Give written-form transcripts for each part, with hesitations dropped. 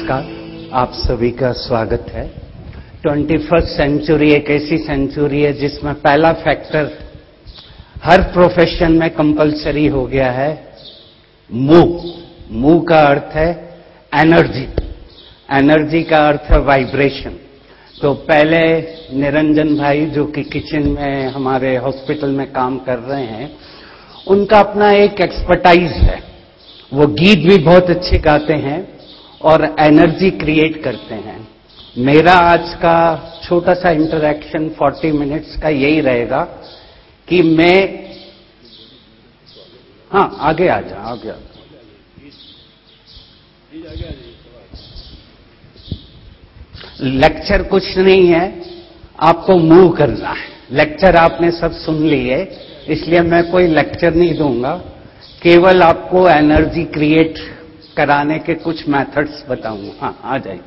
नमस्कार, आप सभी का स्वागत है। 21st सेंचुरी एक ऐसी सेंचुरी है जिसमें पहला फैक्टर हर प्रोफेशन में कंपलसरी हो गया है, मूव। मूव का अर्थ है एनर्जी, एनर्जी का अर्थ है वाइब्रेशन। तो पहले निरंजन भाई जो कि किचन में हमारे हॉस्पिटल में काम कर रहे हैं, उनका अपना एक एक्सपर्टाइज है। वो गीत भी बहुत अच्छे गाते हैं और एनर्जी क्रिएट करते हैं। मेरा आज का छोटा सा इंटरैक्शन 40 मिनट्स का यही रहेगा कि मैं आगे आ जा। लेक्चर कुछ नहीं है, आपको मूव करना है। लेक्चर आपने सब सुन लिए, इसलिए मैं कोई लेक्चर नहीं दूंगा, केवल आपको एनर्जी क्रिएट कराने के कुछ मेथड्स बताऊंगा। आ जाइए।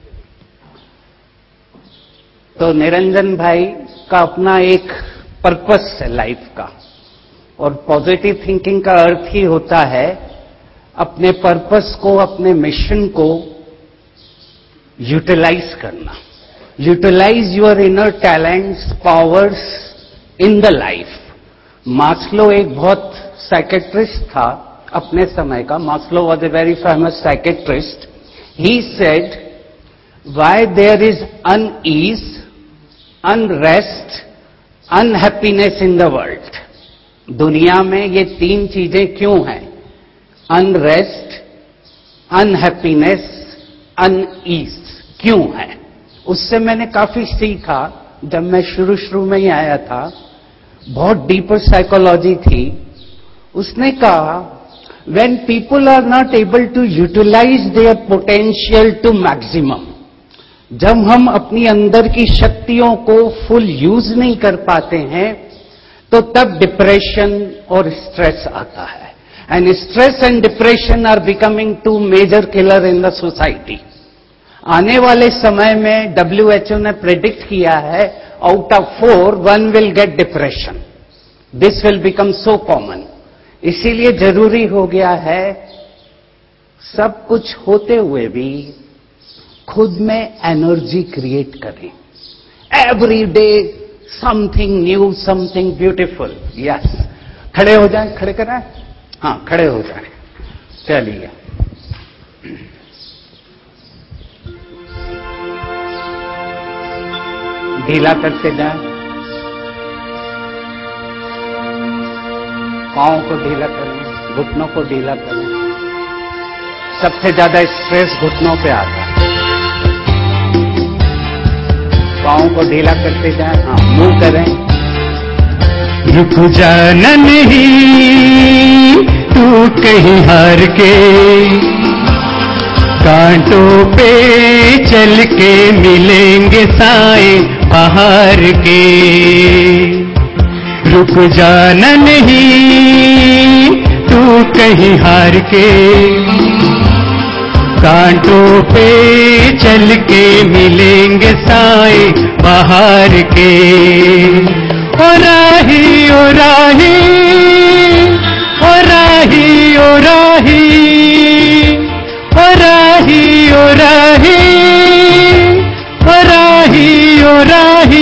तो निरंजन भाई का अपना एक पर्पस है लाइफ का, और पॉजिटिव थिंकिंग का अर्थ ही होता है अपने पर्पस को, अपने मिशन को यूटिलाइज करना। Utilize your inner talents, powers in the life. Maslow एक बहुत साइकेट्रिस्ट था अपने समय का। Maslow was a very famous psychiatrist. He said, why there is unease, unrest, unhappiness in the world. दुनिया में ये तीन चीजें क्यों हैं? अनरेस्ट, अनहैप्पीनेस, अनईज क्यों है? उससे मैंने काफी सीखा। जब मैं शुरू में ही आया था, बहुत डीपर साइकोलॉजी थी। उसने कहा, when people are not able to utilize their potential to maximum, जब हम अपनी अंदर की शक्तियों को फुल यूज नहीं कर पाते हैं, तो तब डिप्रेशन और स्ट्रेस आता है। And stress and depression are becoming two major killer in the society. आने वाले समय में WHO ने प्रेडिक्ट किया है, out of 4, 1 will get depression. This will become so common. इसीलिए जरूरी हो गया है, सब कुछ होते हुए भी खुद में एनर्जी क्रिएट करें। Every day something new, something beautiful. Yes, खड़े हो जाएं। खड़े कराएं? हाँ, खड़े हो जाएं। चलिए, ढीला करते जाएं, पांव को ढीला करें, घुटनों को ढीला करें। सबसे ज्यादा स्ट्रेस घुटनों पे आता है। पांव को ढीला करते जाएं। हाँ, मुंह करें। रुक जाना नहीं तू कहीं हार के, कांटों पे चल के मिलेंगे साए बाहर के। रुक जाना नहीं तू कहीं हार के, कांटों पे चल के मिलेंगे साए बाहर के। ओ राही, ओ राही, ओ राही, ओ राही, ओ राही, ओ राही, ओ राही, ओ राही।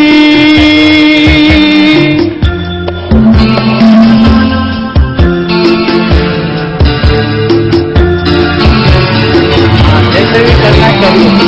जैसे भी करना चाहिए।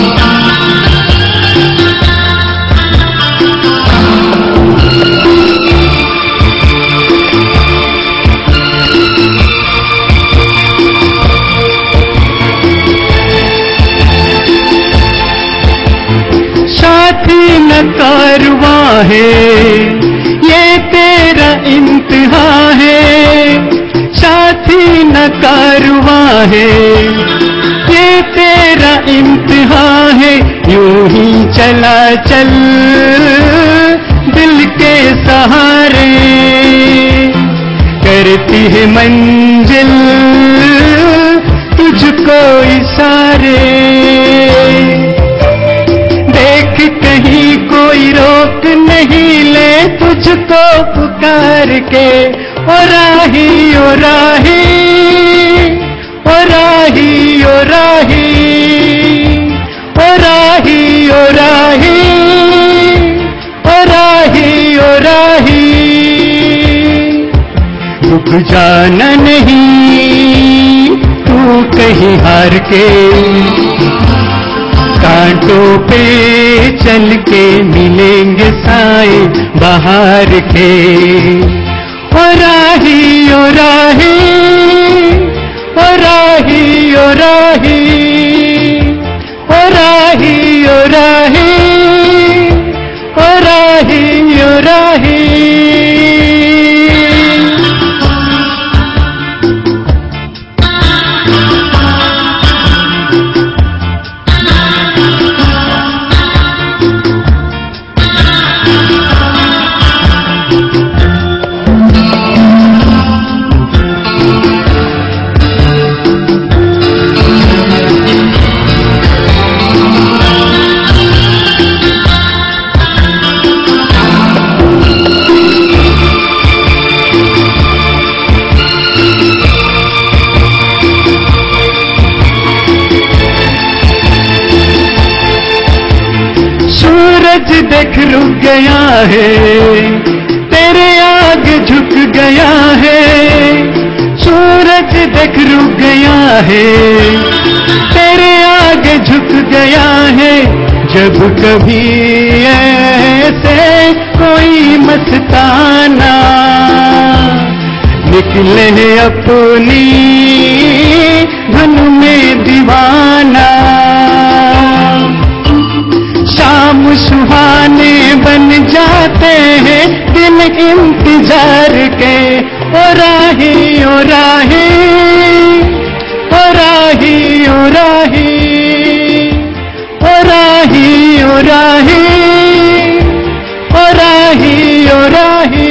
साथी न कारवां है, ये तेरा इम्तिहान है। साथी न कारवां है, ये तेरा इम्तिहान है। यूं ही चला चल दिल के सहारे, करती है मंजिल तुझको इशारे। देख कहीं कोई रोक नहीं ले तुझको पुकार के। ओ राही, ओ राही, ओ राही, ओ राही। रुक जाना नहीं तू कहीं हार के, कांटों पे चल के मिलेंगे साए बाहर के। ओ राही ओ राही ओ राही ओ राही ओ राही ओ राही ओ राही ओ राही। सूरज देख रुक गया है, तेरे आगे झुक गया है। सूरज देख रुक गया है, तेरे आगे झुक गया है। जब कभी ऐसे कोई मस्ताना निकले अपनी धुन में दीवाना, शाम सुहाने बन जाते हैं दिन इंतजार के। ओ राही ओ राही ओ राही ओ राही ओ राही ओ राही ओ राही ओ राही।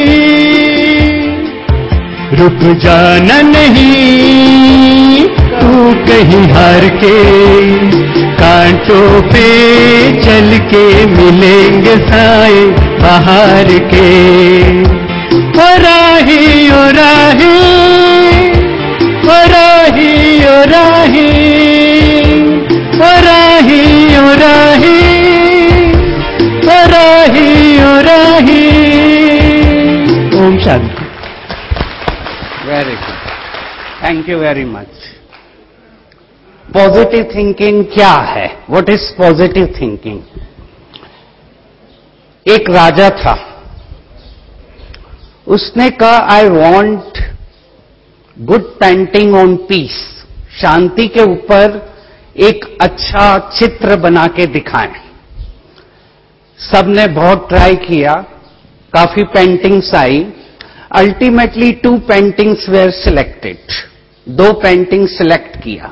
रुक जाना नहीं तू कहीं हार के, कांटों पे चल के मिलेंगे साए बाहर के। ओ राही ओ राही ओ राही ओ राही ओ राही ओ राही ओ राही ओ राही। Om Shanti. Very good, thank you very much. Positive thinking क्या है? What is positive thinking? एक राजा था, उसने कहा I want good painting on peace, शांति के ऊपर एक अच्छा चित्र बना के दिखाएं। सबने बहुत ट्राई किया, काफी पेंटिंग्स आई। Ultimately 2 paintings were selected, 2 painting select किया।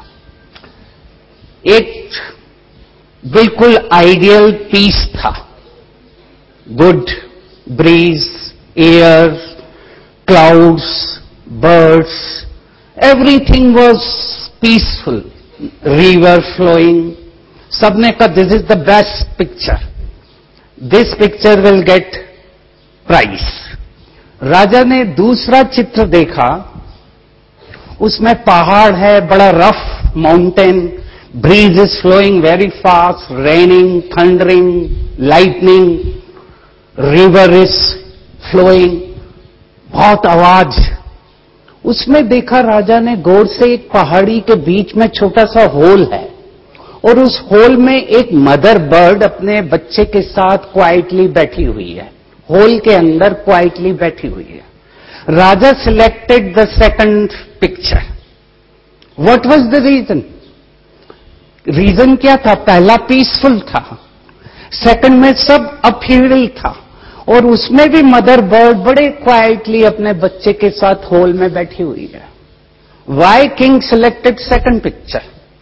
एक बिल्कुल आइडियल पीस था, good breeze, air, clouds, birds, everything was peaceful, river flowing. सबने कहा this is the best picture, this picture will get prize. राजा ने दूसरा चित्र देखा, उसमें पहाड़ है, बड़ा rough mountain, breeze is flowing very fast, raining, thundering, lightning, river is flowing, बहुत आवाज। उसमें देखा राजा ने गौर से, एक पहाड़ी के बीच में छोटा सा होल है और उस होल में एक मदर बर्ड अपने बच्चे के साथ क्वाइटली बैठी हुई है, होल के अंदर क्वाइटली बैठी हुई है। राजा selected the second picture. What was the reason? Reason क्या था? पहला पीसफुल था, सेकंड में सब अपहीवल था, और उसमें भी मदर बर्ड बड़े क्वाइटली अपने बच्चे के साथ होल में बैठी हुई है। Why king selected second picture?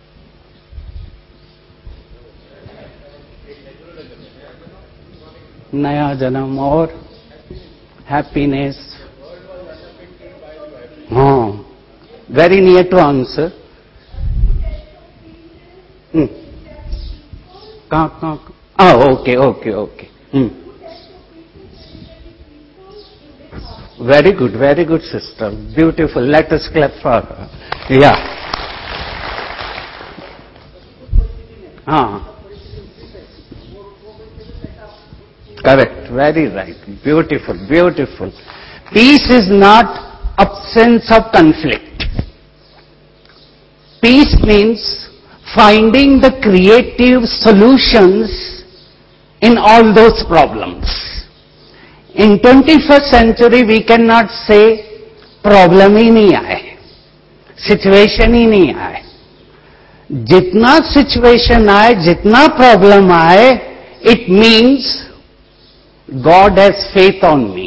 नया जन्म और हैप्पीनेस। हाँ, वेरी नियर टू आंसर। कहाँ? Okay okay okay. Very good sister, beautiful. Let us clap for her. Yeah हाँ, correct, very right, beautiful beautiful. Peace is not absence of conflict. Peace means finding the creative solutions in all those problems. In 21st century we cannot say problem ही नहीं आए, situation ही नहीं आए. जितना situation आए, जितना problem आए, it means God has faith on me.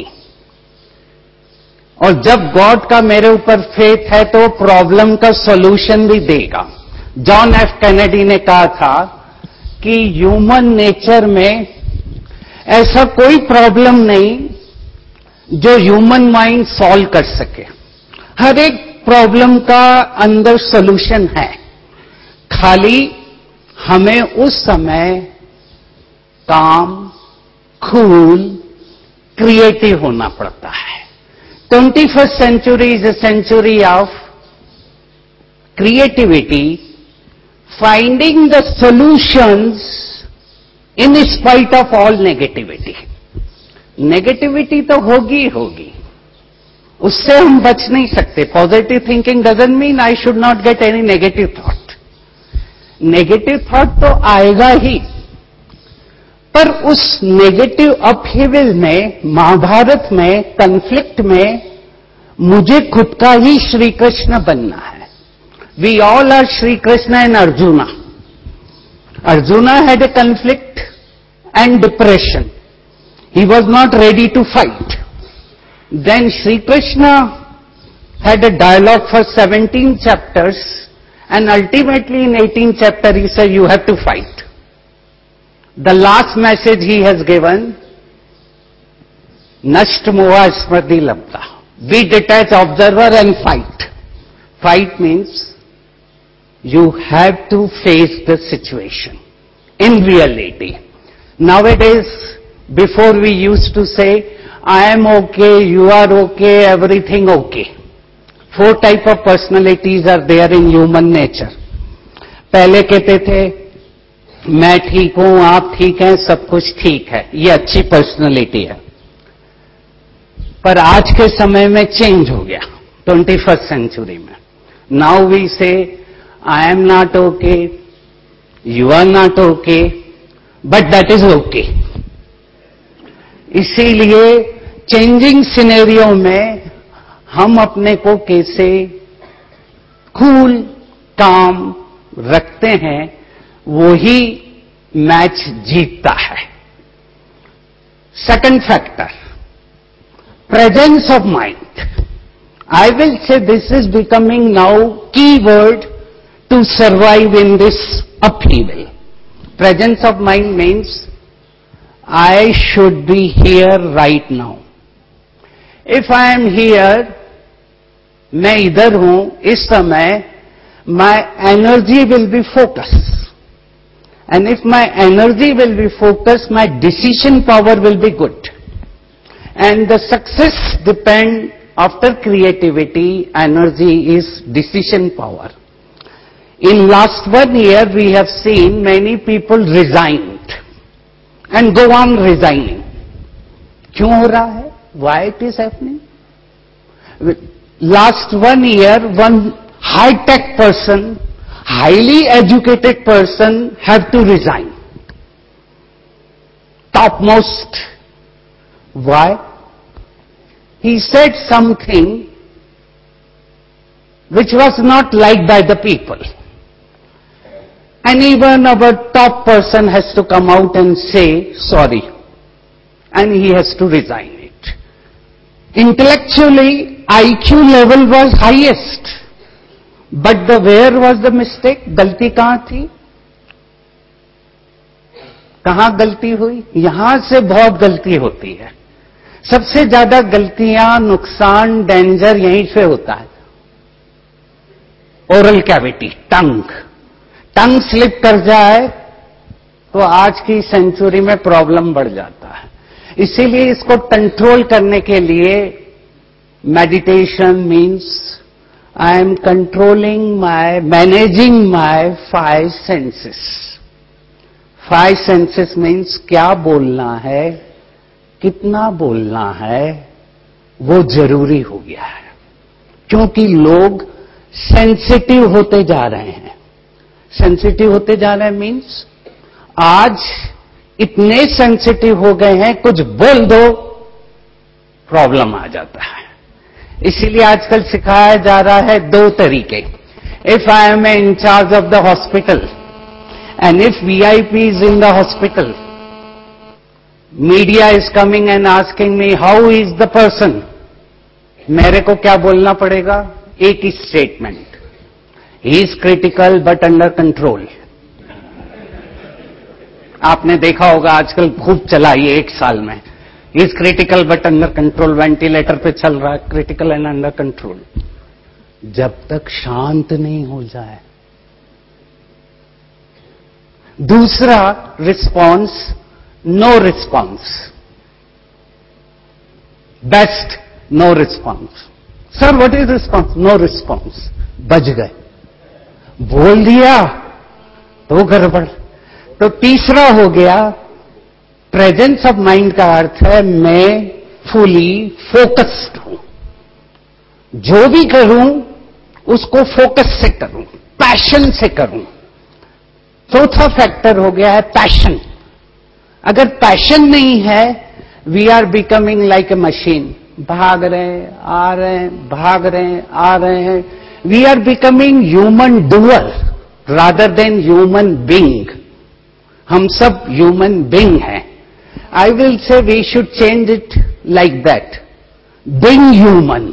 और जब गॉड का मेरे ऊपर फेथ है तो प्रॉब्लम का सॉल्यूशन भी देगा. जॉन एफ कैनेडी ने कहा था कि ह्यूमन नेचर में ऐसा कोई प्रॉब्लम नहीं जो ह्यूमन माइंड सॉल्व कर सके. हर एक प्रॉब्लम का अंदर सॉल्यूशन है, खाली हमें उस समय काम, कूल, क्रिएटिव होना पड़ता है. 21st century is a century of creativity, finding the solutions in spite of all negativity. Negativity तो होगी ही होगी, उससे हम बच नहीं सकते. Positive thinking doesn't mean I should not get any negative thought. Negative thought तो आएगा ही, पर उस नेगेटिव अपहीवल में, महाभारत में, कन्फ्लिक्ट में मुझे खुद का ही श्री कृष्ण बनना है. We all are Shri Krishna and Arjuna. Arjuna had a conflict and depression. He was not ready to fight. Then Sri Krishna had a dialogue for 17 chapters and ultimately in 18th chapter he said, you have to fight. The last message he has given, Nasht Moha Smriti Labda. Be detached observer and fight. Fight means you have to face the situation in reality. Nowadays, before we used to say, I am okay, you are okay, everything okay. 4 type of personalities are there in human nature. पहले कहते थे, मैं ठीक हूं, आप ठीक हैं, सब कुछ ठीक है, ये अच्छी पर्सनैलिटी है. पर आज के समय में चेंज हो गया, 21st century में. Now we say, I am not okay, you are not okay, but that is okay. इसीलिए चेंजिंग सिनेरियो में हम अपने को कैसे कूल, काम रखते हैं, वही मैच जीतता है. Second factor, presence of mind. I will say this is becoming now key word to survive in this upheaval. Presence of mind means I should be here right now. If I am here, मैं इधर हूं इस समय, my energy will be focused. And if my energy will be focused, my decision power will be good. And the success depend after creativity, energy is decision power. In last 1 year, we have seen many people resigned and go on resigning. क्यों हो रहा है? Why it is happening? Last 1 year, one high-tech person, highly educated person have to resign. Topmost. Why? He said something which was not liked by the people. And even our top person has to come out and say sorry. And he has to resign it. Intellectually, IQ level was highest. But where was the mistake? गलती कहां थी? कहां गलती हुई? यहां से बहुत गलती होती है. सबसे ज्यादा गलतियां, नुकसान, डेंजर यहीं से होता है. ओरल कैविटी, टंग स्लिप कर जाए तो आज की सेंचुरी में प्रॉब्लम बढ़ जाता है. इसीलिए इसको कंट्रोल करने के लिए meditation means I am managing my 5 senses. 5 senses means क्या बोलना है, कितना बोलना है, वो जरूरी हो गया है. क्योंकि लोग सेंसिटिव होते जा रहे हैं। सेंसिटिव होते जा रहे हैं मीन्स आज इतने सेंसिटिव हो गए हैं, कुछ बोल दो प्रॉब्लम आ जाता है। इसीलिए आजकल सिखाया जा रहा है दो तरीके। If I am in charge of the hospital and if VIP is in the hospital, media is coming and asking me how is the person, मेरे को क्या बोलना पड़ेगा? एक ही statement, he is critical but under control. आपने देखा होगा आजकल खूब चला ये 1 साल में, he is critical but under control, ventilator पे चल रहा है, क्रिटिकल एंड अंडर कंट्रोल। जब तक शांत नहीं हो जाए। दूसरा response, no response. Best no response. Sir what is response? No response. बच गए, बोल दिया तो गड़बड़। तो तीसरा हो गया प्रेजेंस ऑफ माइंड का अर्थ है मैं फुली फोकस्ड हूं, जो भी करूं उसको फोकस से करूं, पैशन से करूं। चौथा फैक्टर हो गया है पैशन। अगर पैशन नहीं है, we are becoming like a machine, भाग रहे हैं आ रहे हैं, भाग रहे हैं आ रहे हैं। We are becoming human doer rather than human being. हम सब ह्यूमन बीइंग हैं। I will say we should change it like that, being human.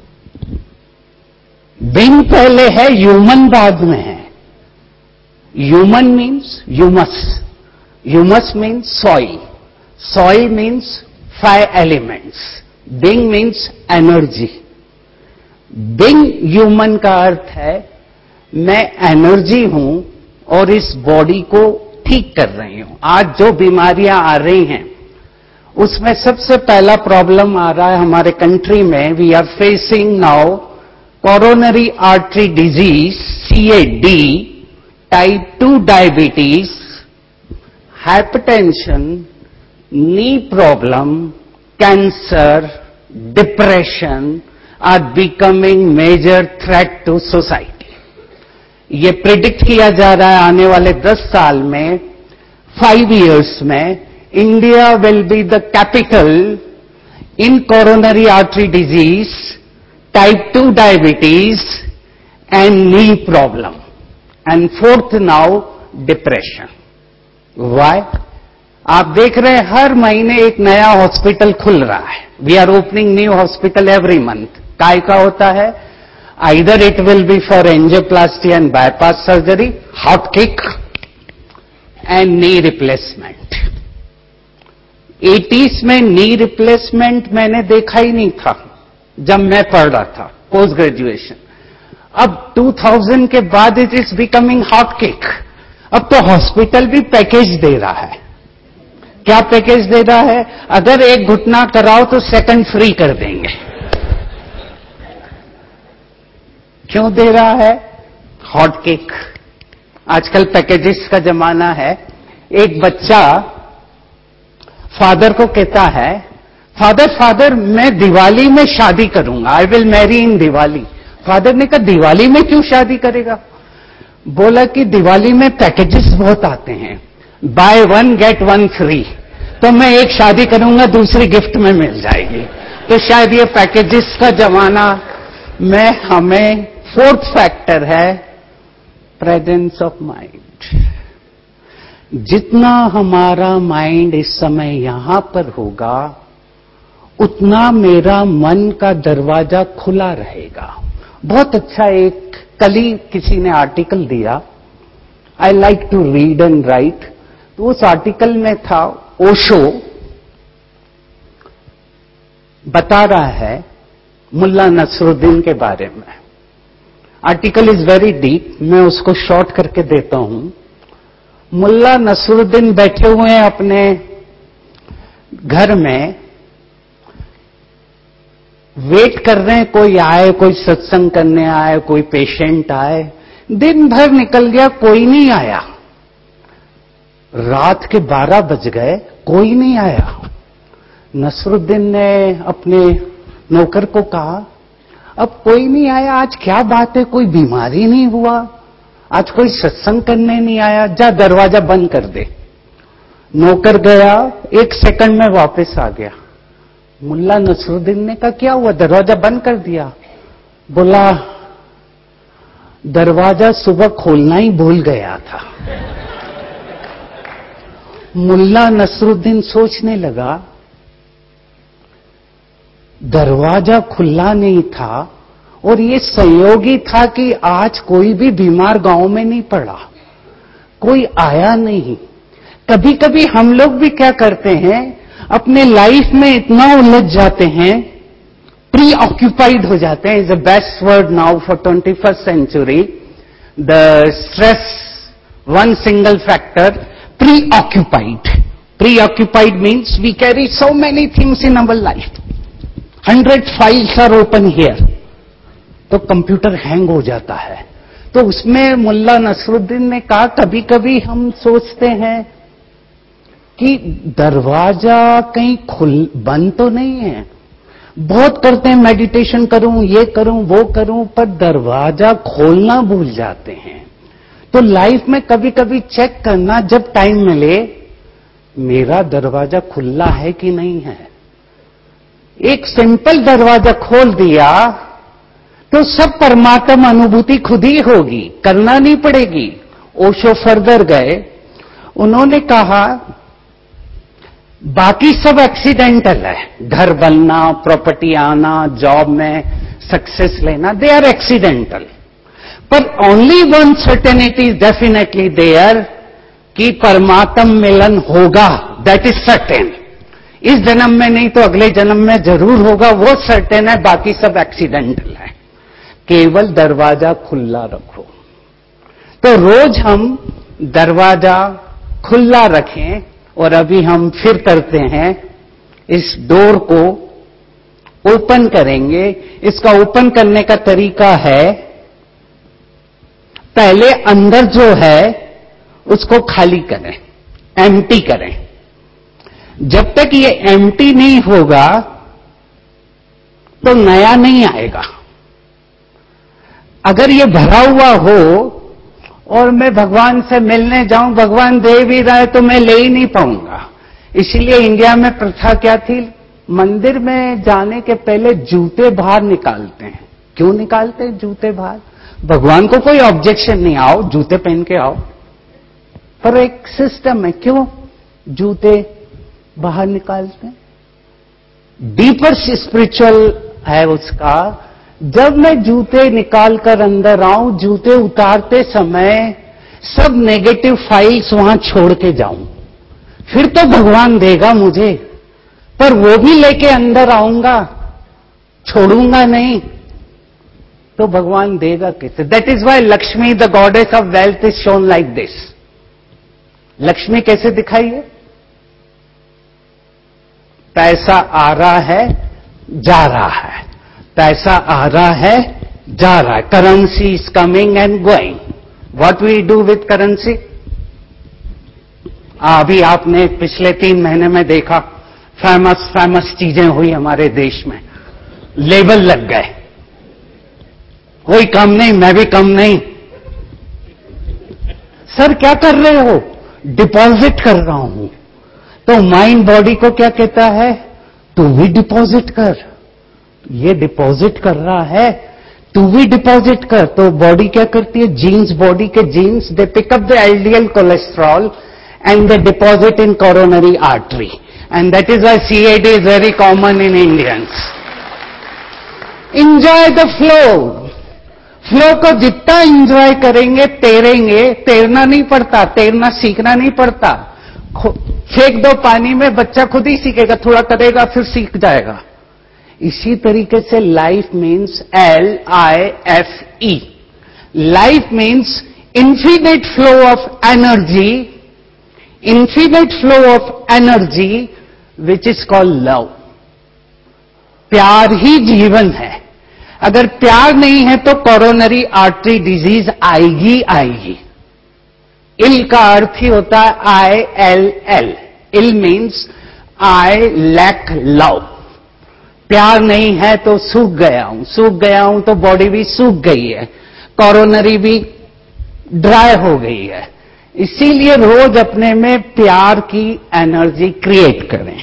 Being पहले है, ह्यूमन बाद में है। Human means humus, humus means soil, soil means 5 elements, being means energy. Being human का अर्थ है मैं एनर्जी हूं और इस बॉडी को ठीक कर रही हूं। आज जो बीमारियां आ रही हैं उसमें सबसे पहला प्रॉब्लम आ रहा है हमारे कंट्री में। We are facing now coronary artery disease, CAD, type 2 diabetes, hypertension, knee problem, cancer, depression are becoming major threat to society. ये प्रिडिक्ट किया जा रहा है आने वाले 10 साल में, 5 years में, India will be the capital in coronary artery disease, type 2 diabetes and knee problem, and 4th now depression. Why? आप देख रहे हैं हर महीने एक नया हॉस्पिटल खुल रहा है। We are opening new hospital every month. काय का होता है? Either it will be for angioplasty and bypass surgery, hot kick and knee replacement. 80s में नी रिप्लेसमेंट मैंने देखा ही नहीं था जब मैं पढ़ रहा था पोस्ट ग्रेजुएशन। अब 2000 के बाद it is becoming hot cake. अब तो हॉस्पिटल भी पैकेज दे रहा है। क्या पैकेज दे रहा है? अगर एक घुटना कराओ तो सेकंड फ्री कर देंगे। क्यों दे रहा है? Hot cake. आजकल पैकेजेस का जमाना है। एक बच्चा फादर को कहता है, फादर मैं दिवाली में शादी करूंगा, I will marry in Diwali. Father ने कहा दिवाली में क्यों शादी करेगा? बोला कि दिवाली में पैकेजेस बहुत आते हैं, बाय 1 get 1 फ्री, तो मैं एक शादी करूंगा दूसरी गिफ्ट में मिल जाएगी। तो शायद ये पैकेजेस का जमाना में हमें 4th फैक्टर है प्रेजेंस ऑफ माइंड। जितना हमारा माइंड इस समय यहां पर होगा उतना मेरा मन का दरवाजा खुला रहेगा। बहुत अच्छा एक कल ही किसी ने आर्टिकल दिया, I like to read and write. तो उस आर्टिकल में था ओशो बता रहा है मुल्ला नसरुद्दीन के बारे में। आर्टिकल इज वेरी डीप, मैं उसको शॉर्ट करके देता हूं। मुल्ला नसरुद्दीन बैठे हुए हैं अपने घर में, वेट कर रहे हैं कोई आए, कोई सत्संग करने आए, कोई पेशेंट आए। दिन भर निकल गया, कोई नहीं आया। रात के 12 बज गए, कोई नहीं आया। नसरुद्दीन ने अपने नौकर को कहा, अब कोई नहीं आया, आज क्या बात है, कोई बीमारी नहीं हुआ, आज कोई सत्संग करने नहीं आया, जा दरवाजा बंद कर दे। नौकर गया, 1 सेकंड में वापस आ गया। मुल्ला नसरुद्दीन ने कहा क्या हुआ, दरवाजा बंद कर दिया? बोला दरवाजा सुबह खोलना ही भूल गया था। मुल्ला नसरुद्दीन सोचने लगा, दरवाजा खुला नहीं था और ये संयोगी था कि आज कोई भी बीमार गांव में नहीं पड़ा, कोई आया नहीं। कभी कभी हम लोग भी क्या करते हैं, अपने लाइफ में इतना उलझ जाते हैं, प्री ऑक्यूपाइड हो जाते हैं, is the best word now for 21st century, the stress, one single factor, preoccupied. Preoccupied means we carry so many things in our life, 100 files are open here, तो computer hang हो जाता है। तो उसमें मुल्ला नसरुद्दीन ने कहा कभी कभी हम सोचते हैं कि दरवाजा कहीं बंद तो नहीं है, बहुत करते हैं मेडिटेशन करूं, ये करूं, वो करूं, पर दरवाजा खोलना भूल जाते हैं। तो लाइफ में कभी कभी चेक करना, जब टाइम मिले, मेरा दरवाजा खुला है कि नहीं है। एक सिंपल दरवाजा खोल दिया तो सब परमात्मा अनुभूति खुद ही होगी, करना नहीं पड़ेगी। ओशो फर्दर गए, उन्होंने कहा बाकी सब एक्सीडेंटल है, घर बनना, प्रॉपर्टी आना, जॉब में सक्सेस लेना, दे आर एक्सीडेंटल, पर only one certainty is definitely there कि परमात्म मिलन होगा, दैट इज सर्टेन। इस जन्म में नहीं तो अगले जन्म में जरूर होगा, वो सर्टेन है, बाकी सब एक्सीडेंटल है। केवल दरवाजा खुला रखो। तो रोज हम दरवाजा खुला रखें, और अभी हम फिर करते हैं, इस डोर को ओपन करेंगे। इसका ओपन करने का तरीका है, पहले अंदर जो है उसको खाली करें, एम्प्टी करें। जब तक ये एम्प्टी नहीं होगा तो नया नहीं आएगा। अगर ये भरा हुआ हो और मैं भगवान से मिलने जाऊं, भगवान दे भी रहा है तो मैं ले ही नहीं पाऊंगा। इसलिए इंडिया में प्रथा क्या थी, मंदिर में जाने के पहले जूते बाहर निकालते हैं। क्यों निकालते हैं जूते बाहर? भगवान को कोई ऑब्जेक्शन नहीं, आओ जूते पहन के आओ, पर एक सिस्टम है, क्यों जूते बाहर निकालते हैं? डीपर स्पिरिचुअल है उसका। जब मैं जूते निकालकर अंदर आऊं, जूते उतारते समय सब नेगेटिव फाइल्स वहां छोड़ के जाऊं, फिर तो भगवान देगा मुझे, पर वो भी लेके अंदर आऊंगा, छोड़ूंगा नहीं, तो भगवान देगा कैसे? That is why Lakshmi the goddess of wealth is shown like this. Lakshmi कैसे दिखाई है? पैसा आ रहा है, जा रहा है, पैसा आ रहा है, जा रहा है, currency is coming and going. What we do with currency? अभी आपने पिछले 3 महीने में देखा, फेमस चीजें हुई हमारे देश में, लेबल लग गए, कोई कम नहीं, मैं भी कम नहीं। सर क्या कर रहे हो? डिपॉजिट कर रहा हूं। तो माइंड बॉडी को क्या कहता है? तू भी डिपॉजिट कर। ये डिपॉजिट कर रहा है, तू भी डिपॉजिट कर। तो बॉडी क्या करती है? जीन्स, बॉडी के genes, they pick up the LDL cholesterol and they deposit in coronary artery, and that is why CAD is very common in Indians. Enjoy the flow. Flow को जितना enjoy करेंगे, तैरेंगे, तैरना नहीं पड़ता, तैरना सीखना नहीं पड़ता। फेंक दो पानी में, बच्चा खुद ही सीखेगा, थोड़ा करेगा फिर सीख जाएगा। इसी तरीके से life means LIFE। Life means infinite flow of energy, infinite flow of energy which is called love. प्यार ही जीवन है। अगर प्यार नहीं है तो कोरोनरी आर्टरी डिजीज आएगी आएगी। इल का अर्थ ही होता है ILL। Ill means I lack love. प्यार नहीं है तो सूख गया हूं तो बॉडी भी सूख गई है, कोरोनरी भी ड्राई हो गई है। इसीलिए रोज अपने में प्यार की एनर्जी क्रिएट करें।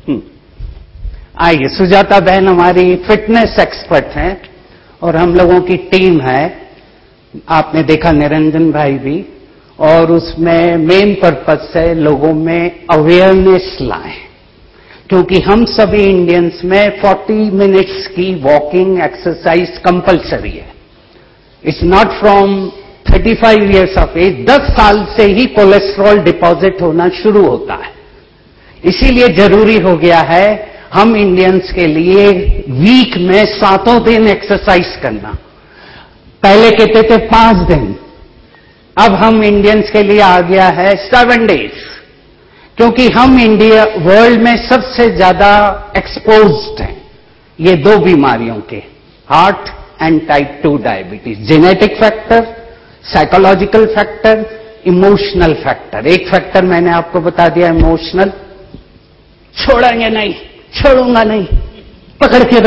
आइए, सुजाता बहन हमारी फिटनेस एक्सपर्ट हैं और हम लोगों की टीम है, आपने देखा निरंजन भाई भी, और उसमें मेन पर्पस है लोगों में अवेयरनेस लाएं, क्योंकि हम सभी इंडियंस में 40 मिनट्स की वॉकिंग एक्सरसाइज कंपलसरी है। It's not from 35 years of age, 10 साल से ही कोलेस्ट्रॉल डिपॉजिट होना शुरू होता है। इसीलिए जरूरी हो गया है हम इंडियंस के लिए वीक में 7 दिन एक्सरसाइज करना। पहले कहते थे 5 दिन, अब हम इंडियंस के लिए आ गया है 7 डेज, क्योंकि हम इंडिया वर्ल्ड में सबसे ज्यादा एक्सपोज्ड हैं ये 2 बीमारियों के, heart and type 2 diabetes. Genetic factor, psychological factor, emotional factor. एक फैक्टर मैंने आपको बता दिया, इमोशनल, छोड़ेंगे नहीं, छोड़ूंगा नहीं, पकड़ के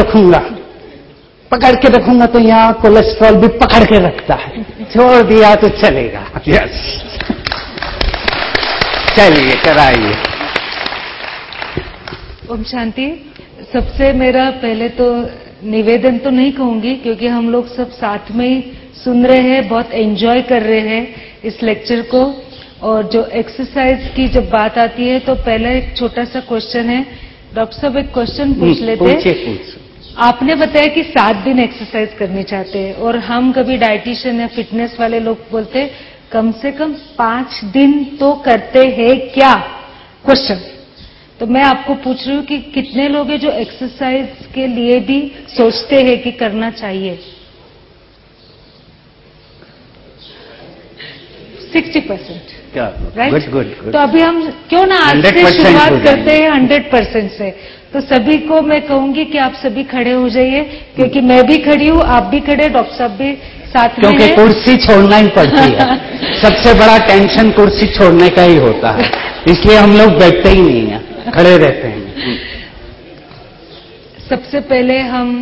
रखूंगा तो यहां कोलेस्ट्रॉल भी पकड़ के रखता है, छोड़ दिया तो चलेगा। यस, चलिए कराइए। ओम शांति। सबसे मेरा पहले तो निवेदन तो नहीं कहूंगी, क्योंकि हम लोग सब साथ में ही सुन रहे हैं, बहुत एंजॉय कर रहे हैं इस लेक्चर को। और जो एक्सरसाइज की जब बात आती है तो पहला एक छोटा सा क्वेश्चन है। डॉक्टर साहब एक क्वेश्चन पूछ लेते हैं। आपने बताया कि 7 दिन एक्सरसाइज करनी चाहते हैं, और हम कभी डाइटिशियन या फिटनेस वाले लोग बोलते हैं कम से कम 5 दिन तो करते हैं क्या? क्वेश्चन। तो मैं आपको पूछ रही हूँ कि कितने लोग हैं जो एक्सरसाइज के लिए भी सोचते हैं कि करना चाहिए? 60%। Right, good. तो अभी हम क्यों ना आज से शुरुआत करते हैं 100% से। तो सभी को मैं कहूंगी कि आप सभी खड़े हो जाइए, क्योंकि मैं भी खड़ी हूँ, आप भी खड़े, डॉक्टर साहब भी साथ में, क्योंकि कुर्सी छोड़ना ही पड़ती है। सबसे बड़ा टेंशन कुर्सी छोड़ने का ही होता है, इसलिए हम लोग बैठते ही नहीं है, खड़े रहते हैं। सबसे पहले हम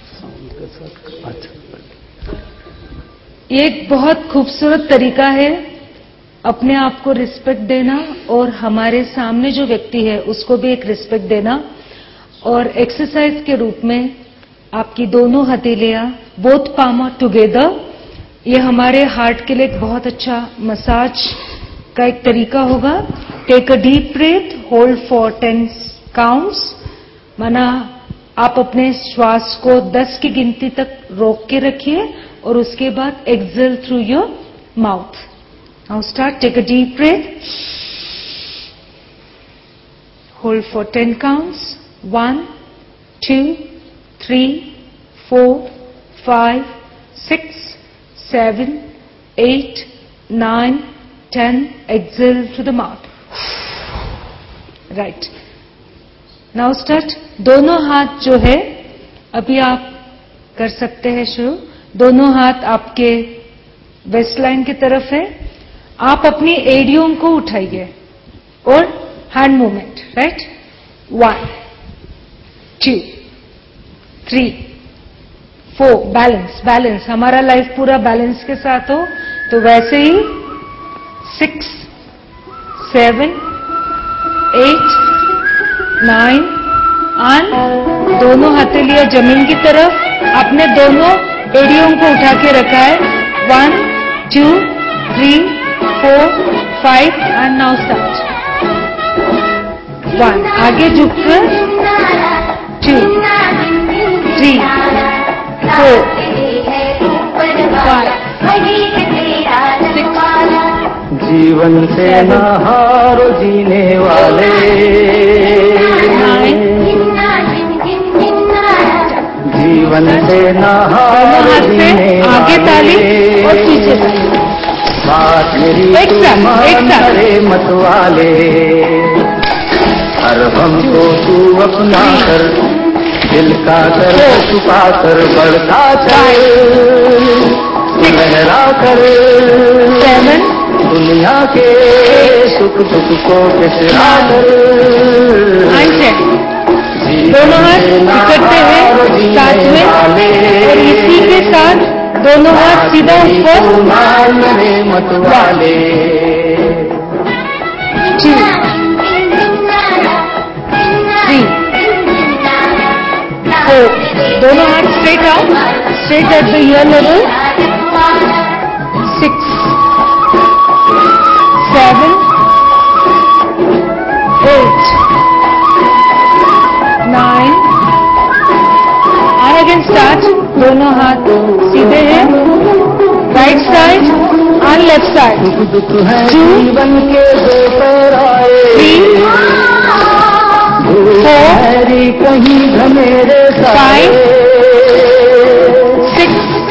एक बहुत खूबसूरत तरीका है अपने आप को रिस्पेक्ट देना, और हमारे सामने जो व्यक्ति है उसको भी एक रिस्पेक्ट देना। और एक्सरसाइज के रूप में आपकी दोनों हथेलियां, बोथ पाम टुगेदर, ये हमारे हार्ट के लिए एक बहुत अच्छा मसाज का एक तरीका होगा। Take a deep breath, hold for 10 counts, माना आप अपने श्वास को 10 की गिनती तक रोक के रखिए, और उसके बाद exhale through your mouth. Now start, take a deep breath. Hold for 10 counts. 1, 2, 3, 4, 5, 6, 7, 8, 9, 10. Exhale through the mouth. Right. Now start. दोनों हाथ जो है अभी आप कर सकते हैं शुरू। दोनों हाथ आपके वेस्ट लाइन की तरफ है। आप अपनी एड़ियों को उठाइए और हैंड मूवमेंट, राइट। 1, 2, 3, 4, बैलेंस। हमारा लाइफ पूरा बैलेंस के साथ हो, तो वैसे ही 6, 7, 8, 9 एंड दोनों हथेलियां जमीन की तरफ, आपने दोनों एड़ियों को उठा के रखा है। 1, 2, 3, 4, 5 and now start. 1, आगे झुककर 2, 3, 4, 5, 6। जीवन से न हारो जीने वाले, 9। जीवन से न हारो जीने वाले। आगे ताली और पीछे ताली। बात मेरी एक साथ मत वाले, हर हमको तू अपना कर, दिल का कर छुपा कर, बढ़ता चल, लहरा कर, 7। दुनिया के सुख दुख को बिसरा कर। दोनों हाथ इकट्ठे हैं, साथ में, और इसी के साथ दोनों हाथ सीधा ऊपर, 1 2 3 4, दोनों हाथ straight out, straight at the ear level, 6 7 8 9 and again start, दोनों हाथ सीधे हैं, right side and left side, 2 3 4 कहीं घनेरे 5 6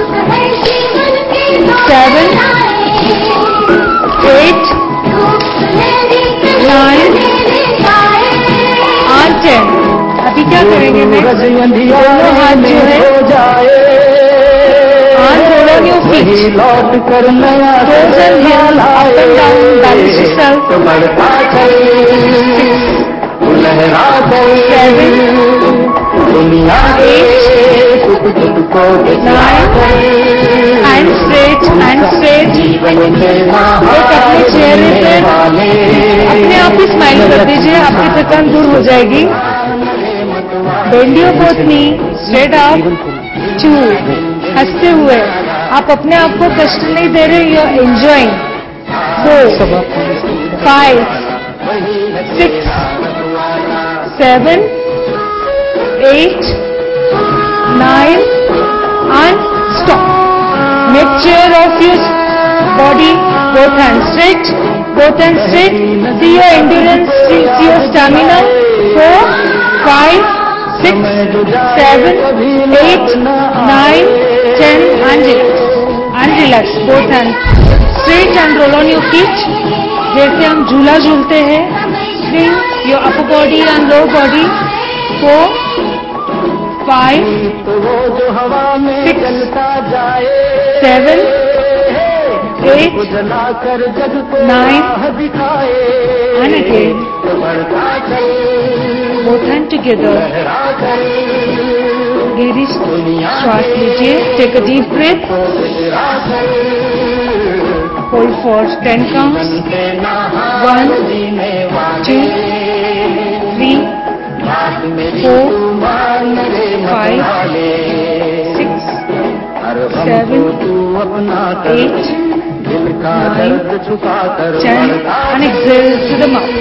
7 8 9 and 10। अभी क्या करेंगे नेक्स्ट, दोनों हाथ जो है and roll on your feet, लौट कर नया toes and heels up and down, balance yourself, लहरा 7 दुनिया 8 9 and straight and straight। एक अपने चेहरे पे अपने आप ही स्माइल कर दीजिए, आपकी थकान दूर हो जाएगी। Bend your both knee, straight up, 2 हंसते हुए, आप अपने आप को कष्ट नहीं दे रहे, you are enjoying, 4 5 6 7 8 9 and stop। Make sure of your body, both hands straight, see your endurance, see your stamina, 4 5 6 7 8 9 10 and relax, both hands straight and roll on your feet, जैसे हम झूला झूलते हैं, swing your upper body and lower body, 4 5 6 7 8 9 and again, both hands together, गहरी श्वास लीजिए, take a deep breath, hold for 10 counts, 1 2 3 4 5 6 7 8 9 10 and exhale to the mouth।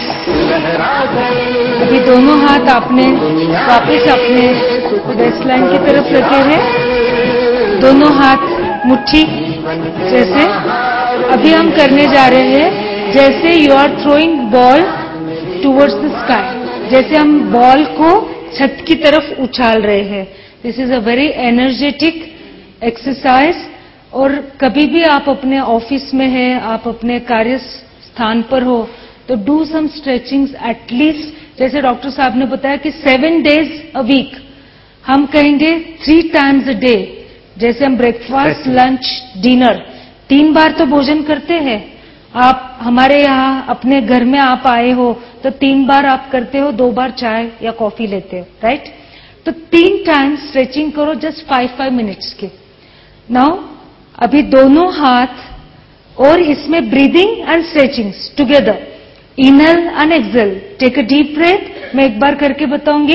अभी दोनों हाथ आपने वापस अपने वेस्ट लाइन की तरफ रखे हैं, दोनों हाथ मुट्ठी जैसे। अभी हम करने जा रहे हैं जैसे you are throwing ball towards the sky, जैसे हम बॉल को छत की तरफ उछाल रहे हैं। This is a very energetic exercise. और कभी भी आप अपने ऑफिस में हैं, आप अपने कार्य स्थान पर हो, तो डू सम स्ट्रेचिंग्स एटलीस्ट, जैसे डॉक्टर साहब ने बताया कि 7 days अ वीक, हम कहेंगे 3 times अ डे। जैसे हम ब्रेकफास्ट, लंच, डिनर 3 बार तो भोजन करते हैं। आप हमारे यहाँ अपने घर में आप आए हो तो 3 बार आप करते हो, 2 बार चाय या कॉफी लेते हो, राइट? तो 3 times स्ट्रेचिंग करो, जस्ट 5 मिनट्स के। नाउ अभी दोनों हाथ, और इसमें breathing and stretchings together, inhale and exhale, take a deep breath. मैं एक बार करके बताऊंगी,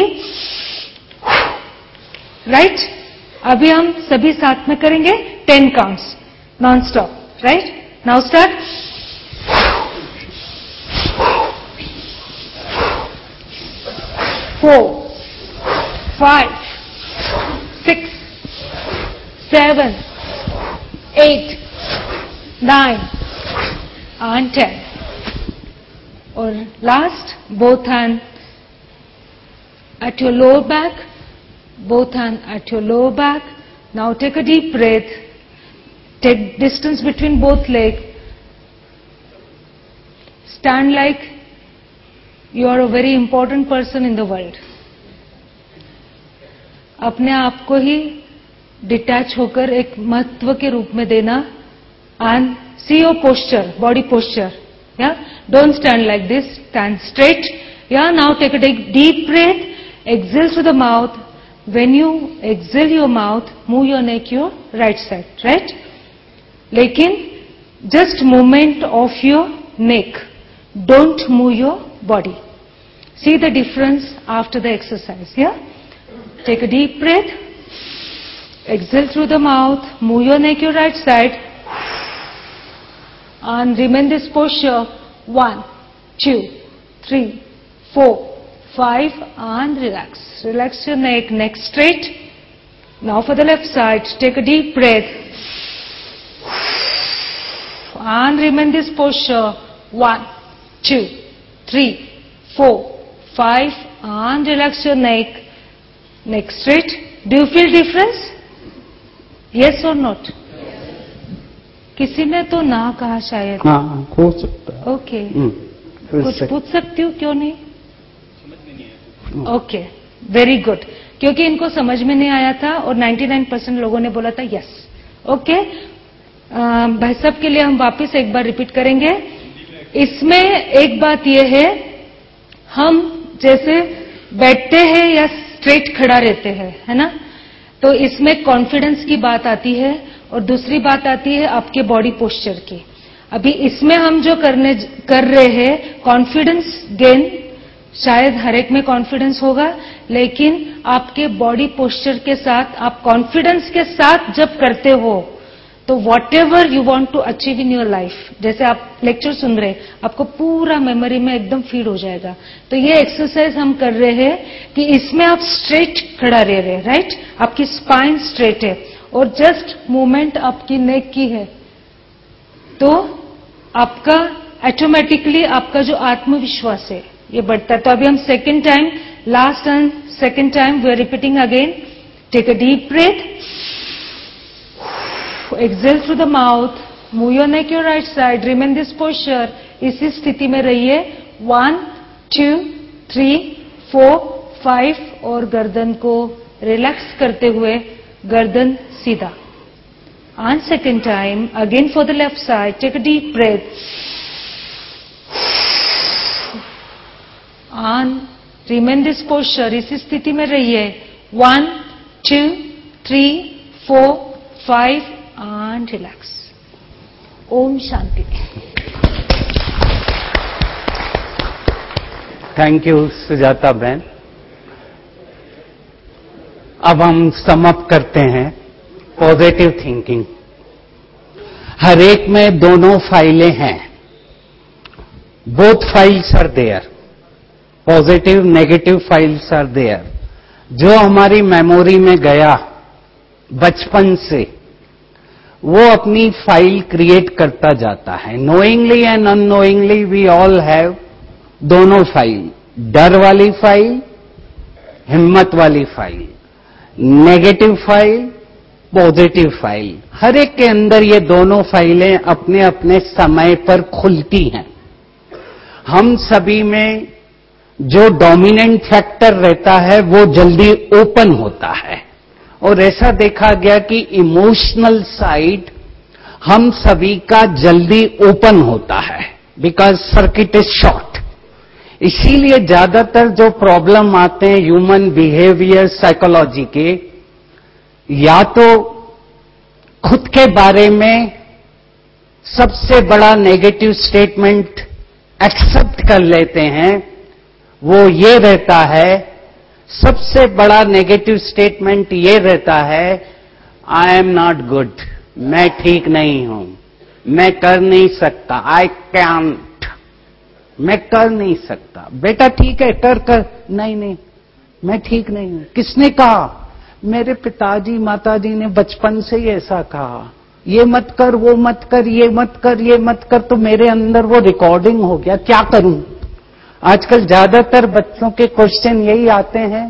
राइट? अभी हम सभी साथ में करेंगे 10 counts non stop, right? Now start. 4 5 6 7 8 9 and 10। और last, both hand at your lower back, both hand at your lower back. Now take a deep breath, take distance between both legs, stand like you are a very important person in the world। अपने आप को ही detach होकर एक महत्व के रूप में देना। And see your posture, body posture, yeah don't stand like this, stand straight. Yeah now take a deep breath, exhale through the mouth, when you exhale your mouth, move your neck your right side, right? लेकिन just movement of your neck, don't move your body. See the difference after the exercise, yeah? Take a deep breath, exhale through the mouth, move your neck your right side, and remain this posture. 1, 2, 3, 4, 5, and relax. Relax your neck, neck straight. Now for the left side, take a deep breath and remain this posture. 1, 2, 3, 4, 5, and relax your neck, neck straight. Do you feel difference? Yes or not? किसी ने तो ना कहा शायद. हाँ, हो सकता है. ओके, कुछ पूछ सकती हूँ, क्यों नहीं? Okay, very good. क्योंकि इनको समझ में नहीं आया था और 99% लोगों ने बोला था यस. ओके, भाई साहब के लिए हम वापस एक बार रिपीट करेंगे. इसमें एक बात यह है, हम जैसे बैठते हैं या स्ट्रेट खड़ा रहते हैं, है ना, तो इसमें कॉन्फिडेंस की बात आती है और दूसरी बात आती है आपके बॉडी पोस्चर की. अभी इसमें हम जो कर रहे हैं कॉन्फिडेंस गेन, शायद हर एक में कॉन्फिडेंस होगा, लेकिन आपके बॉडी पोस्चर के साथ, आप कॉन्फिडेंस के साथ जब करते हो तो whatever you want to achieve in your life, जैसे आप लेक्चर सुन रहे, आपको पूरा मेमोरी में एकदम फीड हो जाएगा. तो ये एक्सरसाइज हम कर रहे हैं कि इसमें आप स्ट्रेट खड़ा रह रहे, राइट? आपकी स्पाइन स्ट्रेट है और जस्ट मूवमेंट आपकी नेक की है, तो आपका ऑटोमेटिकली आपका जो आत्मविश्वास है ये बढ़ता है. तो अभी हम second time, last and second time we are repeating again. Take a deep breath, exhale through the mouth, move your neck your right side, remain this posture. इसी स्थिति में रहिए. 1, 2, 3, 4, 5 और गर्दन को रिलैक्स करते हुए गर्दन सीधा. And second time, again for the left side, take a deep breath and remain this posture. इसी स्थिति में रहिए. 1, 2, 3, 4, 5 and relax. Om Shanti. Thank you Sujata बहन. अब हम सम अप करते हैं. पॉजिटिव थिंकिंग, हर एक में दोनों फाइलें हैं. Both files are there. Positive negative files are there. जो हमारी मेमोरी में गया बचपन से, वो अपनी फाइल क्रिएट करता जाता है. Knowingly and unknowingly we all have दोनों फाइल. डर वाली फाइल, हिम्मत वाली file, negative file, positive file. हर एक के अंदर ये दोनों फाइलें अपने अपने समय पर खुलती हैं. हम सभी में जो डोमिनेंट फैक्टर रहता है वो जल्दी ओपन होता है, और ऐसा देखा गया कि इमोशनल साइड हम सभी का जल्दी ओपन होता है, बिकॉज सर्किट इज शॉर्ट. इसीलिए ज्यादातर जो प्रॉब्लम आते हैं ह्यूमन बिहेवियर साइकोलॉजी के, या तो खुद के बारे में सबसे बड़ा नेगेटिव स्टेटमेंट एक्सेप्ट कर लेते हैं, वो ये रहता है, सबसे बड़ा नेगेटिव स्टेटमेंट ये रहता है, आई एम नॉट गुड, मैं ठीक नहीं हूं, मैं कर नहीं सकता, आई कैंट, मैं कर नहीं सकता. बेटा ठीक है, कर. नहीं, मैं ठीक नहीं हूं. किसने कहा? मेरे पिताजी माताजी ने बचपन से ही ऐसा कहा, ये मत कर, वो मत कर, ये मत कर, ये मत कर. तो मेरे अंदर वो रिकॉर्डिंग हो गया. क्या करूं? आजकल ज्यादातर बच्चों के क्वेश्चन यही आते हैं,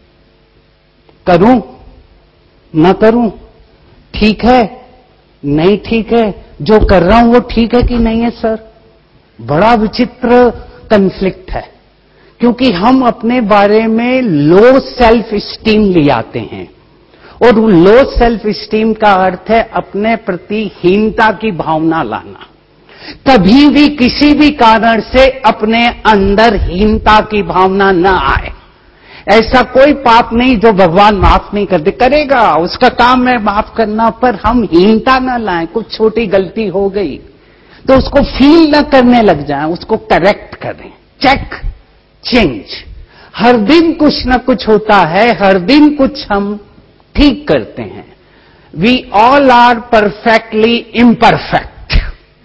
करूं ना करूं, ठीक है नहीं ठीक है, जो कर रहा हूं वो ठीक है कि नहीं है सर. बड़ा विचित्र कन्फ्लिक्ट है, क्योंकि हम अपने बारे में लो सेल्फ स्टीम ले आते हैं, और लो सेल्फ स्टीम का अर्थ है अपने प्रति हीनता की भावना लाना. कभी भी किसी भी कारण से अपने अंदर हीनता की भावना न आए. ऐसा कोई पाप नहीं जो भगवान माफ नहीं कर दे, करेगा, उसका काम है माफ करना, पर हम हीनता न लाएं। कुछ छोटी गलती हो गई तो उसको फील न करने लग जाएं, उसको करेक्ट करें, चेक, चेंज। हर दिन कुछ न कुछ होता है, हर दिन कुछ हम ठीक करते हैं। We all are perfectly imperfect.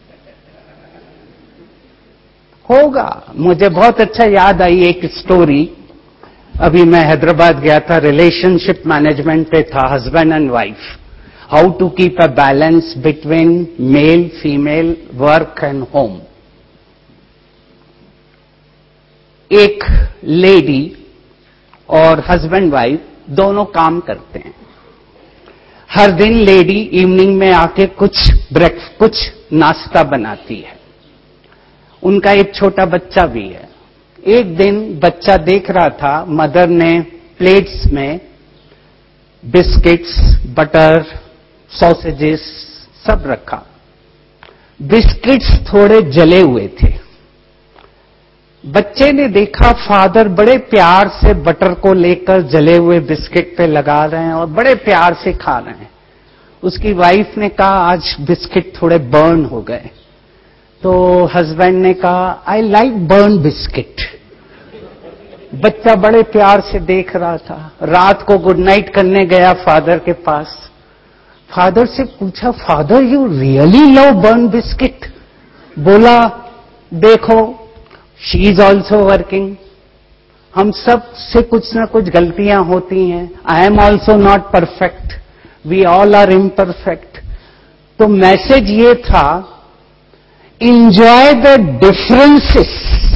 होगा। मुझे बहुत अच्छा याद आई एक स्टोरी। अभी मैं हैदराबाद गया था, रिलेशनशिप मैनेजमेंट पे था, husband and wife, how to keep a balance between male female, work and home. एक लेडी और हस्बैंड वाइफ दोनों काम करते हैं। हर दिन लेडी इवनिंग में आके कुछ नाश्ता बनाती है। उनका एक छोटा बच्चा भी है। एक दिन बच्चा देख रहा था, मदर ने प्लेट्स में बिस्किट्स, बटर, सॉसेजेस सब रखा। बिस्किट्स थोड़े जले हुए थे। बच्चे ने देखा फादर बड़े प्यार से बटर को लेकर जले हुए बिस्किट पे लगा रहे हैं और बड़े प्यार से खा रहे हैं। उसकी वाइफ ने कहा आज बिस्किट थोड़े बर्न हो गए। तो हस्बैंड ने कहा आई लाइक बर्न बिस्किट। बच्चा बड़े प्यार से देख रहा था। रात को गुड नाइट करने गया फादर के पास। फादर से पूछा, father you really love burn biscuit? बोला, देखो शी इज ऑल्सो वर्किंग, हम सब से कुछ ना कुछ गलतियां होती हैं, I am also not perfect, we all are imperfect. तो मैसेज ये था, enjoy the differences,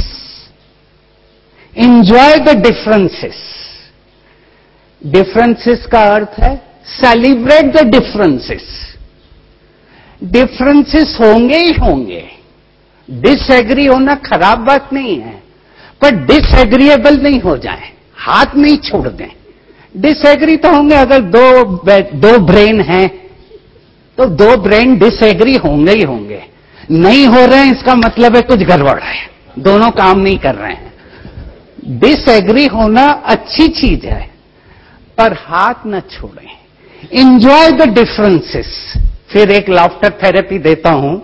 enjoy the differences. Differences का अर्थ है सेलिब्रेट द डिफरेंसेस। डिफरेंसेस होंगे ही होंगे, डिसएग्री होना खराब बात नहीं है, पर डिसएग्रीएबल नहीं हो जाए, हाथ नहीं छोड़ दें। डिसएग्री तो होंगे, अगर दो ब्रेन हैं तो दो ब्रेन डिसएग्री होंगे ही होंगे। नहीं हो रहे हैं इसका मतलब है कुछ गड़बड़ है, दोनों काम नहीं कर रहे हैं। डिसएग्री होना अच्छी चीज है, पर हाथ न छोड़ें। Enjoy the differences. फिर एक लाफ्टर थेरेपी देता हूं,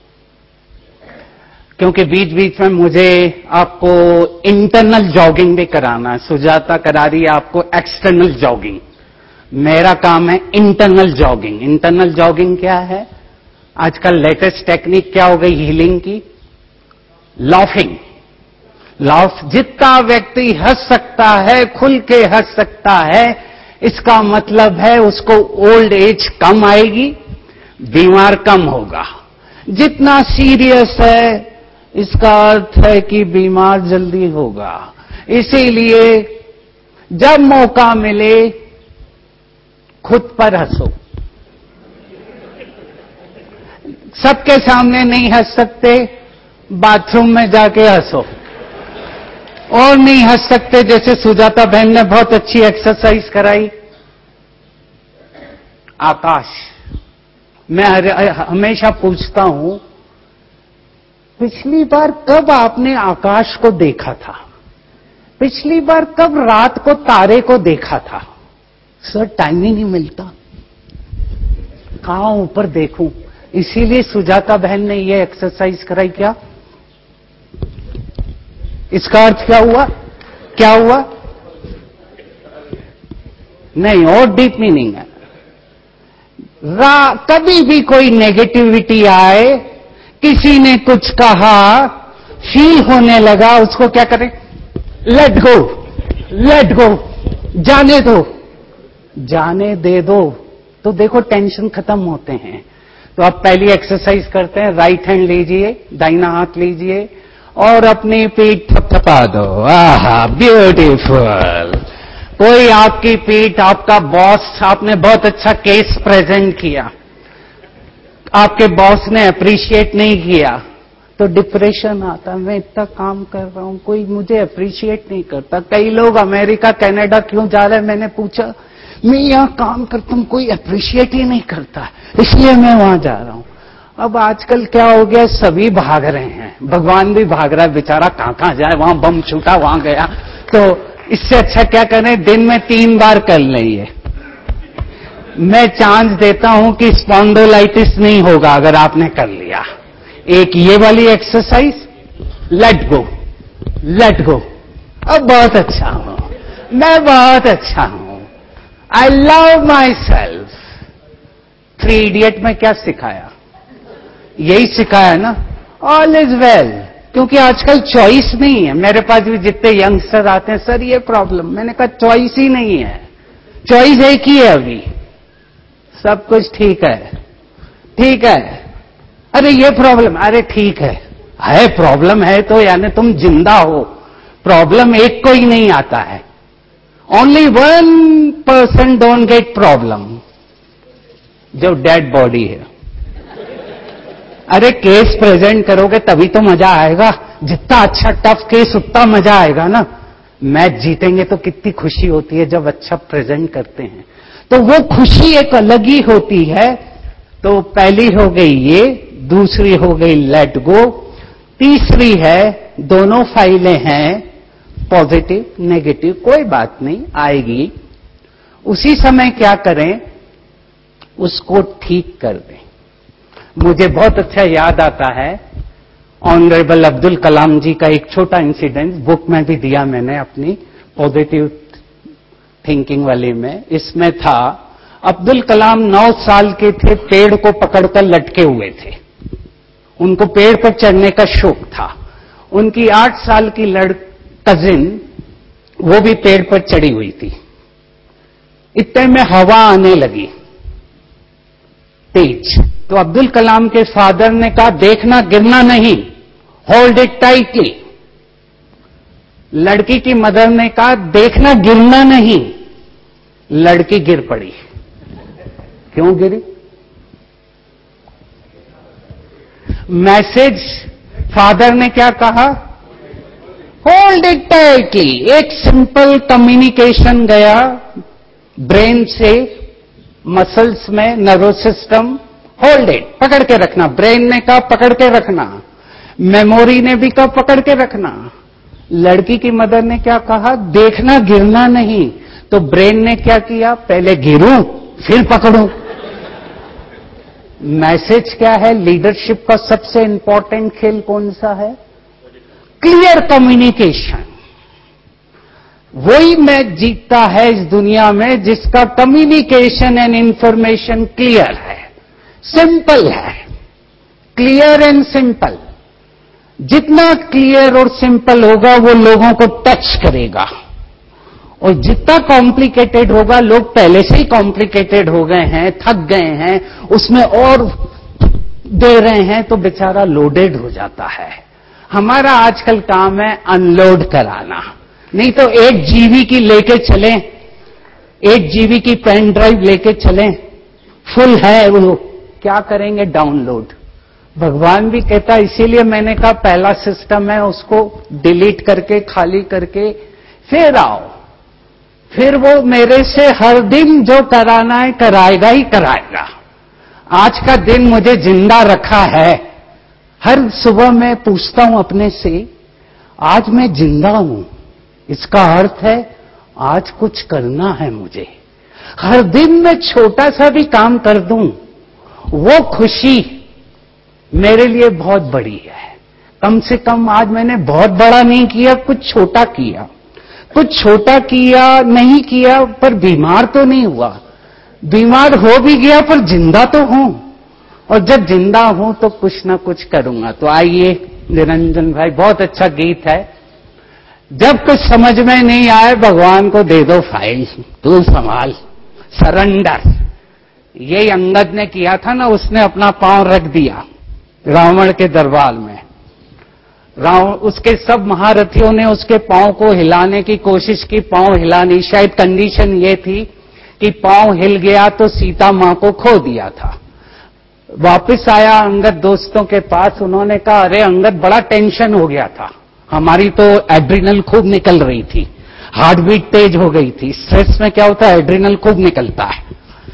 क्योंकि बीच बीच में मुझे आपको इंटरनल जॉगिंग भी कराना है। सुजाता करा रही है आपको एक्सटर्नल जॉगिंग, मेरा काम है इंटरनल जॉगिंग। इंटरनल जॉगिंग क्या है? आजकल लेटेस्ट टेक्निक क्या हो गई हीलिंग की? लाफिंग। लाफ, जितना व्यक्ति हंस सकता है, खुल के हंस सकता है, इसका मतलब है उसको ओल्ड एज कम आएगी, बीमार कम होगा। जितना सीरियस है, इसका अर्थ है कि बीमार जल्दी होगा। इसीलिए जब मौका मिले खुद पर हंसो। सबके सामने नहीं हंस सकते, बाथरूम में जाके हंसो। और नहीं हंस सकते, जैसे सुजाता बहन ने बहुत अच्छी एक्सरसाइज कराई, आकाश। मैं हमेशा पूछता हूं, पिछली बार कब आपने आकाश को देखा था? पिछली बार कब रात को तारे को देखा था? सर टाइम ही नहीं मिलता, कहां ऊपर देखूं। इसीलिए सुजाता बहन ने ये एक्सरसाइज कराई। क्या इसका अर्थ क्या हुआ? क्या हुआ? नहीं, और डीप मीनिंग है। कभी भी कोई नेगेटिविटी आए, किसी ने कुछ कहा, फील होने लगा, उसको क्या करें? लेट गो, लेट गो, जाने दो, जाने दे दो। तो देखो टेंशन खत्म होते हैं। तो आप पहली एक्सरसाइज करते हैं, राइट हैंड लीजिए, दाहिना हाथ लीजिए और अपनी पीठ थपथपा दो। आहा, ब्यूटीफुल। कोई आपकी पीठ, आपका बॉस, आपने बहुत अच्छा केस प्रेजेंट किया, आपके बॉस ने अप्रिशिएट नहीं किया तो डिप्रेशन आता। मैं इतना काम कर रहा हूं, कोई मुझे अप्रिशिएट नहीं करता। कई लोग अमेरिका कनाडा क्यों जा रहे हैं? मैंने पूछा, मैं यहां काम करता हूं, कोई अप्रिशिएट ही नहीं करता, इसलिए मैं वहां जा रहा हूं। अब आजकल क्या हो गया, सभी भाग रहे हैं, भगवान भी भाग रहा है बेचारा, कहां कहां जाए, वहां बम छूटा वहां गया। तो इससे अच्छा क्या करें, दिन में 3 बार कर लें। ये मैं चांस देता हूं कि स्पॉन्डोलाइटिस नहीं होगा अगर आपने कर लिया। एक ये वाली exercise, let go, let go. अब बहुत अच्छा हूं, मैं बहुत अच्छा हूं, I love myself. 3 idiot में क्या सिखाया? यही सिखाया ना, ऑल इज वेल। क्योंकि आजकल चॉइस नहीं है। मेरे पास भी जितने यंगस्टर आते हैं, सर ये प्रॉब्लम, मैंने कहा चॉइस ही नहीं है, चॉइस एक ही है अभी, सब कुछ ठीक है, ठीक है। अरे ये प्रॉब्लम, अरे ठीक है प्रॉब्लम है तो यानी तुम जिंदा हो। प्रॉब्लम एक को ही नहीं आता है। ओनली 1% डोंट गेट प्रॉब्लम, जो डेड बॉडी है। अरे केस प्रेजेंट करोगे तभी तो मजा आएगा। जितना अच्छा टफ केस उतना मजा आएगा ना। मैच जीतेंगे तो कितनी खुशी होती है जब अच्छा प्रेजेंट करते हैं, तो वो खुशी एक अलग ही होती है। तो पहली हो गई ये, दूसरी हो गई लेट गो, तीसरी है दोनों फाइलें हैं पॉजिटिव नेगेटिव, कोई बात नहीं आएगी। उसी समय क्या करें, उसको ठीक कर दें। मुझे बहुत अच्छा याद आता है ऑनरेबल अब्दुल कलाम जी का एक छोटा इंसिडेंट, बुक में भी दिया मैंने अपनी पॉजिटिव थिंकिंग वाली में। इसमें था, अब्दुल कलाम 9 साल के थे, पेड़ को पकड़कर लटके हुए थे। उनको पेड़ पर चढ़ने का शौक था। उनकी 8 साल की कजिन, वो भी पेड़ पर चढ़ी हुई थी। इतने में हवा आने लगी तेज, तो अब्दुल कलाम के फादर ने कहा देखना गिरना नहीं, होल्ड इट टाइटली। लड़की की मदर ने कहा देखना गिरना नहीं। लड़की गिर पड़ी। क्यों गिरी? मैसेज फादर ने क्या कहा, होल्ड इट टाइटली। एक सिंपल कम्युनिकेशन गया ब्रेन से मसल्स में, नर्वस सिस्टम, होल्ड इट, पकड़ के रखना। ब्रेन ने कहा पकड़ के रखना, मेमोरी ने भी कहा पकड़ के रखना। लड़की की मदर ने क्या कहा, देखना गिरना नहीं। तो ब्रेन ने क्या किया, पहले गिरूं फिर पकड़ूं। मैसेज क्या है, लीडरशिप का सबसे इंपॉर्टेंट खेल कौन सा है, क्लियर कम्युनिकेशन। वही मैच जीतता है इस दुनिया में जिसका कम्युनिकेशन एंड इंफॉर्मेशन क्लियर है, सिंपल है, क्लियर एंड सिंपल। जितना क्लियर और सिंपल होगा वो लोगों को टच करेगा, और जितना कॉम्प्लिकेटेड होगा, लोग पहले से ही कॉम्प्लिकेटेड हो गए हैं, थक गए हैं, उसमें और दे रहे हैं तो बेचारा लोडेड हो जाता है। हमारा आजकल काम है अनलोड कराना। नहीं तो 1 GB की लेके चलें, 1 GB की पेन ड्राइव लेके चलें, फुल है वो, क्या करेंगे, डाउनलोड। भगवान भी कहता, इसीलिए मैंने कहा पहला सिस्टम है उसको डिलीट करके खाली करके फिर आओ। फिर वो मेरे से हर दिन जो कराना है कराएगा ही कराएगा। आज का दिन मुझे जिंदा रखा है। हर सुबह मैं पूछता हूं अपने से, आज मैं जिंदा हूं, इसका अर्थ है आज कुछ करना है मुझे। हर दिन मैं छोटा सा भी काम कर दूं, वो खुशी मेरे लिए बहुत बड़ी है। कम से कम आज मैंने बहुत बड़ा नहीं किया, कुछ छोटा किया। कुछ छोटा किया नहीं किया पर बीमार तो नहीं हुआ, बीमार हो भी गया पर जिंदा तो हूं, और जब जिंदा हूं तो कुछ ना कुछ करूंगा। तो आइए निरंजन भाई, बहुत अच्छा गीत है, जब कुछ समझ में नहीं आए भगवान को दे दो फाइल, तू संभाल, सरेंडर। यही अंगद ने किया था ना, उसने अपना पांव रख दिया रावण के दरबार में। रावण, उसके सब महारथियों ने उसके पांव को हिलाने की कोशिश की, पांव हिला नहीं। शायद कंडीशन ये थी कि पांव हिल गया तो सीता मां को खो दिया था। वापस आया अंगद दोस्तों के पास, उन्होंने कहा अरे अंगद बड़ा टेंशन हो गया था, हमारी तो एड्रिनल खूब निकल रही थी, हार्ट बीट तेज हो गई थी। स्ट्रेस में क्या होता है, एड्रिनल खूब निकलता है।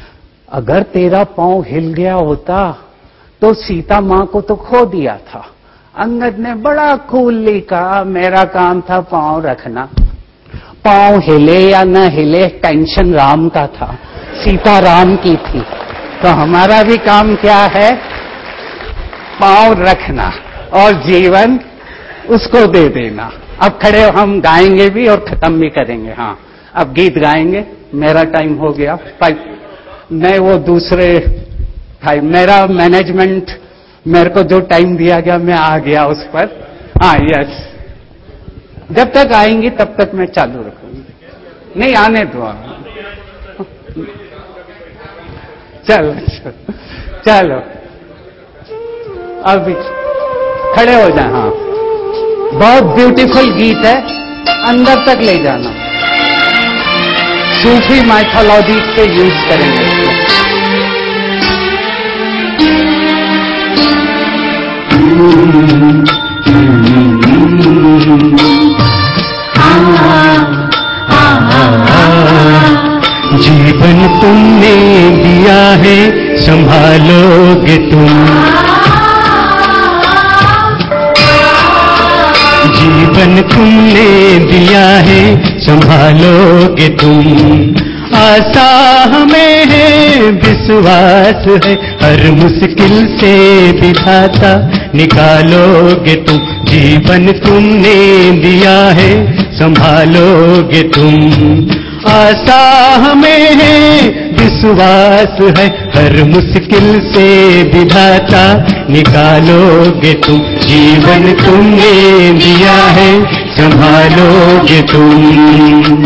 अगर तेरा पांव हिल गया होता तो सीता मां को तो खो दिया था। अंगद ने बड़ा कूलली कहा मेरा काम था पांव रखना। पांव हिले या न हिले, टेंशन राम का था, सीता राम की थी। तो हमारा भी काम क्या है? पांव रखना और जीवन उसको दे देना। अब खड़े हम गाएंगे भी और खत्म भी करेंगे। हाँ, अब गीत गाएंगे। मेरा टाइम हो गया 5। मैं वो दूसरे टाइम, मेरा मैनेजमेंट, मेरे को जो टाइम दिया गया मैं आ गया उस पर। हाँ, यस, जब तक आएंगी तब तक मैं चालू रखूंगी। नहीं, आने दो। चलो चलो, अभी खड़े हो जाए। हाँ, बहुत ब्यूटीफुल गीत है, अंदर तक ले जाना। सूफी माइथोलॉजी से यूज करेंगे इसको। जीवन तुमने दिया है, संभालोगे तुम। जीवन तुमने दिया है, संभालोगे तुम। आशा हमें है, विश्वास है, हर मुश्किल से विधाता निकालोगे तुम। जीवन तुमने दिया है, संभालोगे तुम। आशा हमें है, विश्वास है, हर मुश्किल से विधाता निकालोगे तुम। जीवन तुमने दिया है, संभालोगे तुम।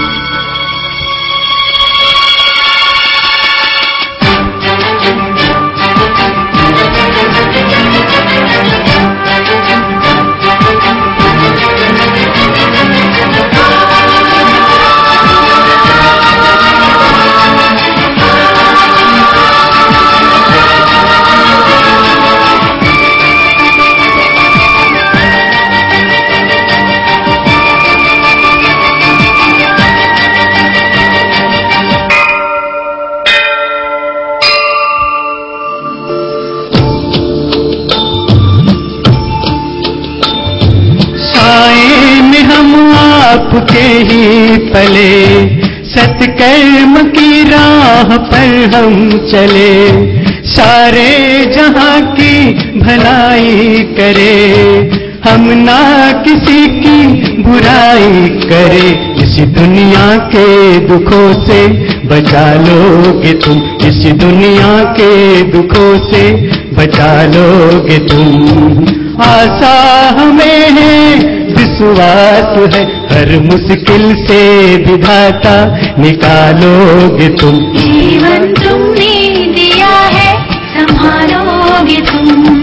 आपके ही पले, सत्कर्म की राह पर हम चले। सारे जहां की भलाई करे, हम ना किसी की बुराई करे। इस दुनिया के दुखों से बचा लोगे तुम। इस दुनिया के दुखों से बचा लोगे तुम। आशा हमें है, विश्वास है, हर मुश्किल से विधाता निकालोगे तुम। जीवन तुमने दिया है, संभालोगे तुम।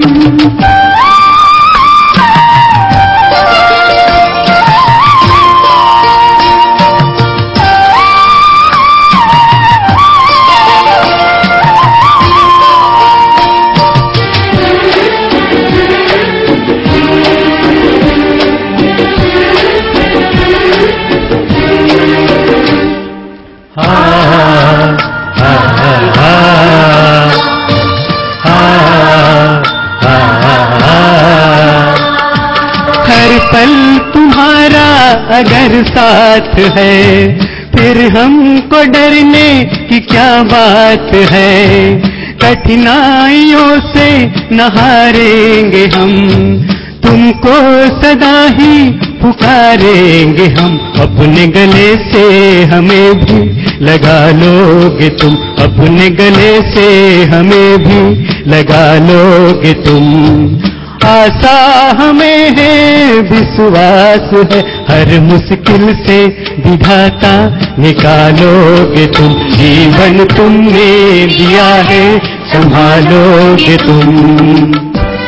पल तुम्हारा अगर साथ है, फिर हमको डरने की क्या बात है। कठिनाइयों से न हारेंगे हम, तुमको सदा ही पुकारेंगे हम। अपने गले से हमें भी लगा लोगे तुम। अपने गले से हमें भी लगा लोगे तुम। आशा हमें है, विश्वास है, हर मुश्किल से विधाता निकालोगे तुम। जीवन तुमने दिया है, संभालोगे तुम।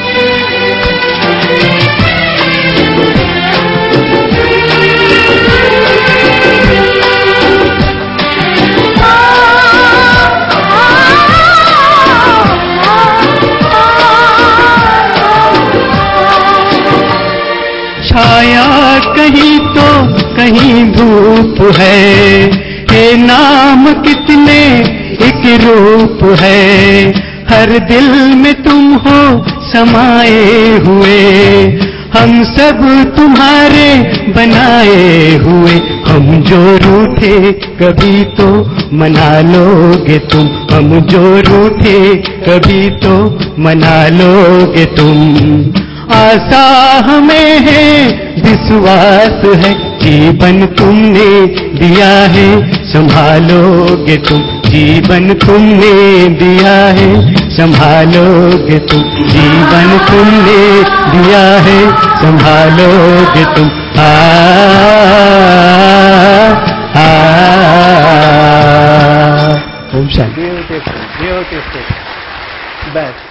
छाया कहीं तो कहीं धूप है, हे नाम कितने एक रूप है। हर दिल में तुम हो समाये हुए, हम सब तुम्हारे बनाए हुए। हम जो रूठे कभी तो मना लोगे तुम, हम जो रूठे कभी तो मना लोगे तुम। आशा हमें है, विश्वास है, जीवन तुमने दिया है संभालोगे तुम, जीवन तुमने दिया है संभालोगे तुम, जीवन तुमने दिया है संभालोगे तुम। ओम शांति। Beautiful beautiful. बस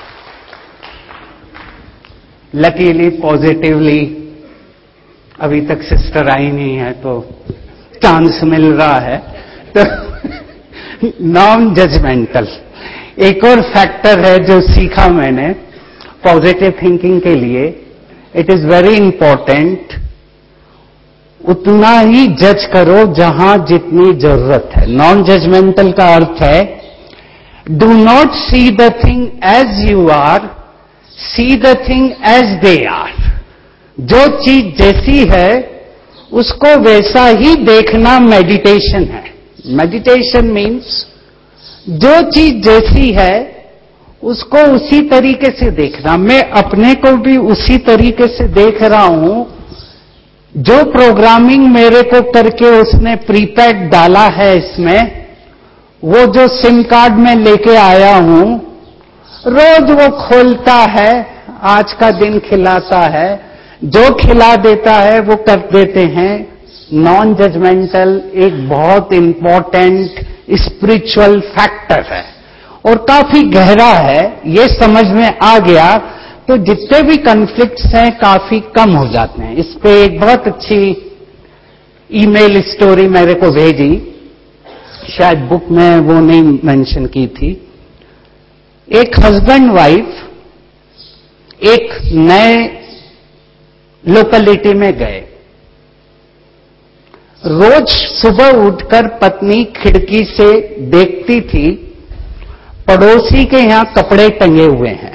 लकीली पॉजिटिवली अभी तक सिस्टर आई नहीं है तो चांस मिल रहा है। तो नॉन जजमेंटल एक और फैक्टर है जो सीखा मैंने पॉजिटिव थिंकिंग के लिए। इट इज वेरी इंपॉर्टेंट, उतना ही जज करो जहां जितनी जरूरत है। नॉन जजमेंटल का अर्थ है do not see the thing as you are, see the thing as they are. जो चीज जैसी है उसको वैसा ही देखना मेडिटेशन है। मेडिटेशन मीन्स जो चीज जैसी है उसको उसी तरीके से देखना। मैं अपने को भी उसी तरीके से देख रहा हूं। जो प्रोग्रामिंग मेरे को करके उसने प्रीपेड डाला है इसमें, वो जो सिम कार्ड में लेके आया हूं, रोज वो खोलता है, आज का दिन खिलाता है, जो खिला देता है वो कर देते हैं। नॉन जजमेंटल एक बहुत इंपॉर्टेंट स्पिरिचुअल फैक्टर है और काफी गहरा है। ये समझ में आ गया तो जितने भी कॉन्फ्लिक्ट्स हैं काफी कम हो जाते हैं। इस पे एक बहुत अच्छी ईमेल स्टोरी मेरे को भेजी, शायद बुक में वो नहीं मेंशन की थी। एक हस्बैंड वाइफ एक नए लोकेलिटी में गए। रोज सुबह उठकर पत्नी खिड़की से देखती थी पड़ोसी के यहां कपड़े टंगे हुए हैं।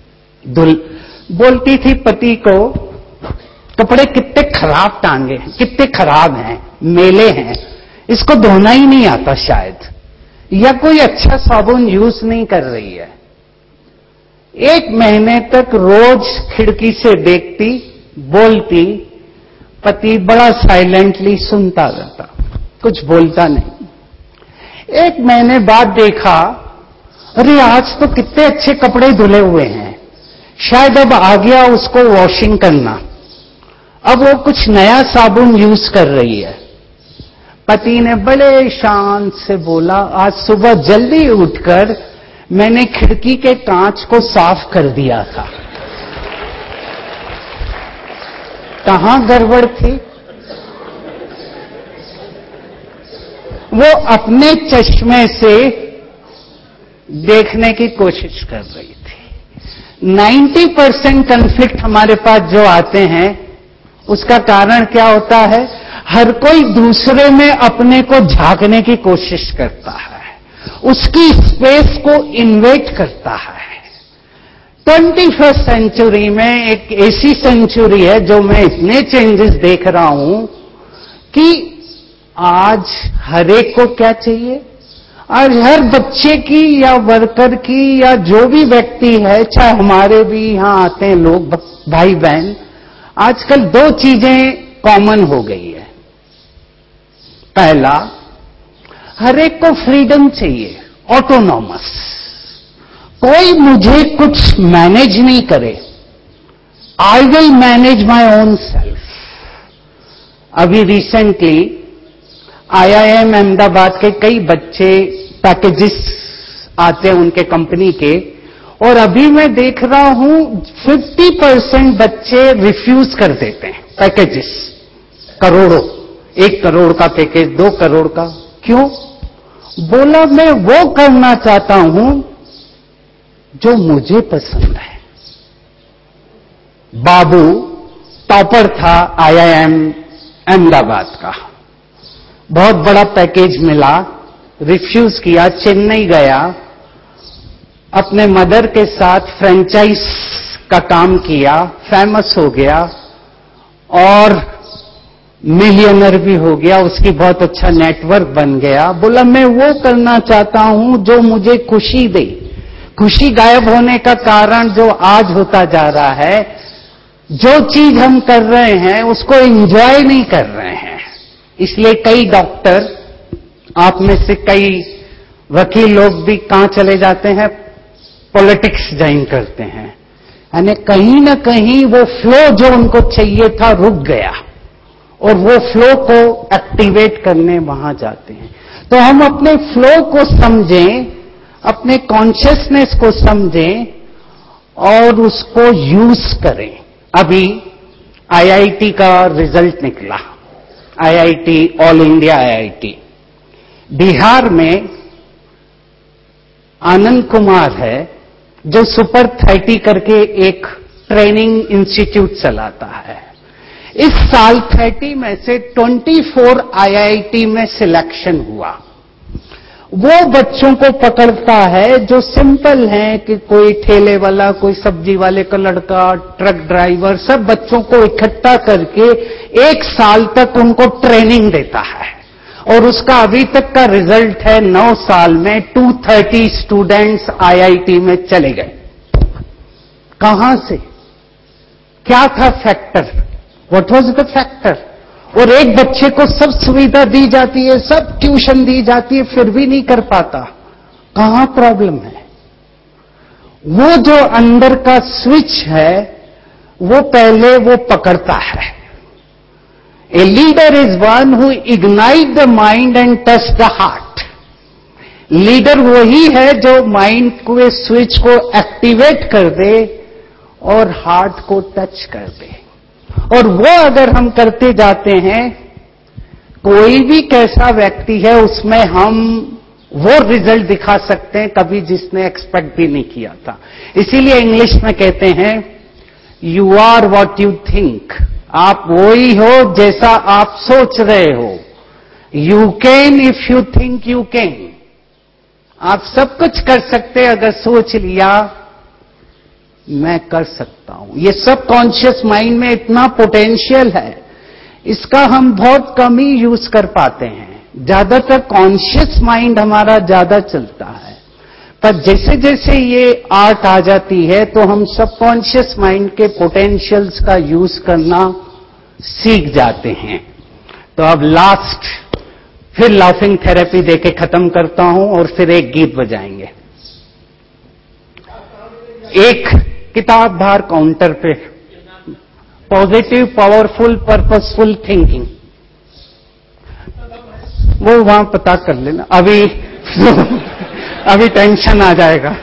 बोलती थी पति को, कपड़े कितने खराब टांगे हैं, कितने खराब हैं, मेले हैं, इसको धोना ही नहीं आता शायद, या कोई अच्छा साबुन यूज नहीं कर रही है। 1 महीने तक रोज खिड़की से देखती, बोलती, पति बड़ा साइलेंटली सुनता रहता, कुछ बोलता नहीं। 1 महीने बाद देखा, अरे आज तो कितने अच्छे कपड़े धुले हुए हैं, शायद अब आ गया उसको वॉशिंग करना। अब वो कुछ नया साबुन यूज कर रही है। पति ने बड़े शांत से बोला, आज सुबह जल्दी उठकर मैंने खिड़की के कांच को साफ कर दिया था। कहां गड़बड़ थी? वो अपने चश्मे से देखने की कोशिश कर रही थी। 90% कॉन्फ्लिक्ट हमारे पास जो आते हैं उसका कारण क्या होता है? हर कोई दूसरे में अपने को झांकने की कोशिश करता है, उसकी स्पेस को इन्वेट करता है। 21st सेंचुरी में एक ऐसी सेंचुरी है जो मैं इतने चेंजेस देख रहा हूं कि आज हर एक को क्या चाहिए, आज हर बच्चे की या वर्कर की या जो भी व्यक्ति है, चाहे हमारे भी यहां आते हैं लोग भाई बहन, आजकल 2 चीजें कॉमन हो गई है। पहला, हर एक को फ्रीडम चाहिए, ऑटोनॉमस, कोई मुझे कुछ मैनेज नहीं करे, I will manage my own self. अभी रिसेंटली IIM अहमदाबाद के कई बच्चे पैकेजेस आते हैं उनके कंपनी के, और अभी मैं देख रहा हूं 50% बच्चे रिफ्यूज कर देते हैं पैकेजेस। करोड़ों, 1 करोड़ का पैकेज, 2 करोड़ का। क्यों? बोला मैं वो करना चाहता हूं जो मुझे पसंद है। बाबू टॉपर था IIM अहमदाबाद का, बहुत बड़ा पैकेज मिला, रिफ्यूज किया, चेन्नई गया, अपने मदर के साथ फ्रेंचाइज का काम किया, फेमस हो गया और मिलियनर भी हो गया, उसकी बहुत अच्छा नेटवर्क बन गया। बोला मैं वो करना चाहता हूं जो मुझे खुशी दे। खुशी गायब होने का कारण जो आज होता जा रहा है, जो चीज हम कर रहे हैं उसको एंजॉय नहीं कर रहे हैं। इसलिए कई डॉक्टर, आप में से कई वकील लोग भी कहां चले जाते हैं, पॉलिटिक्स ज्वाइन करते हैं। यानी कहीं ना कहीं वो फ्लो जो उनको चाहिए था रुक गया, और वो फ्लो को एक्टिवेट करने वहां जाते हैं। तो हम अपने फ्लो को समझें, अपने कॉन्शियसनेस को समझें और उसको यूज करें। अभी आईआईटी का रिजल्ट निकला, IIT, all India IIT Bihar में आनंद कुमार है, जो सुपर 30 करके एक ट्रेनिंग इंस्टीट्यूट चलाता है। इस साल 30 में से 24 आईआईटी में सिलेक्शन हुआ। वो बच्चों को पकड़ता है जो सिंपल हैं, कि कोई ठेले वाला, कोई सब्जी वाले का लड़का, ट्रक ड्राइवर, सब बच्चों को इकट्ठा करके 1 साल तक उनको ट्रेनिंग देता है। और उसका अभी तक का रिजल्ट है 9 साल में 230 स्टूडेंट्स आईआईटी में चले गए। कहां से, क्या था factor, what was the factor? और एक बच्चे को सब सुविधा दी जाती है, सब ट्यूशन दी जाती है, फिर भी नहीं कर पाता। कहां प्रॉब्लम है? वो जो अंदर का स्विच है वो पहले वो पकड़ता है। A leader is one who ignites the mind and touch the heart. Leader वही है जो माइंड के स्विच को एक्टिवेट कर दे और हार्ट को टच कर दे। और वो अगर हम करते जाते हैं, कोई भी कैसा व्यक्ति है उसमें हम वो रिजल्ट दिखा सकते हैं कभी जिसने एक्सपेक्ट भी नहीं किया था। इसीलिए इंग्लिश में कहते हैं you are what you think. आप वही हो जैसा आप सोच रहे हो। You can if you think you can. आप सब कुछ कर सकते अगर सोच लिया मैं कर सकता हूं। ये सब कॉन्शियस माइंड में इतना पोटेंशियल है, इसका हम बहुत कम ही यूज कर पाते हैं। ज्यादातर कॉन्शियस माइंड हमारा ज्यादा चलता है, पर जैसे जैसे ये आर्ट आ जाती है तो हम सबकॉन्शियस माइंड के पोटेंशियल्स का यूज करना सीख जाते हैं। तो अब लास्ट फिर लाफिंग थेरेपी देके खत्म करता हूं और फिर एक गीत बजाएंगे। एक किताब बाहर काउंटर पे, पॉजिटिव पावरफुल पर्पसफुल थिंकिंग, वो वहां पता कर लेना। अभी टेंशन आ जाएगा।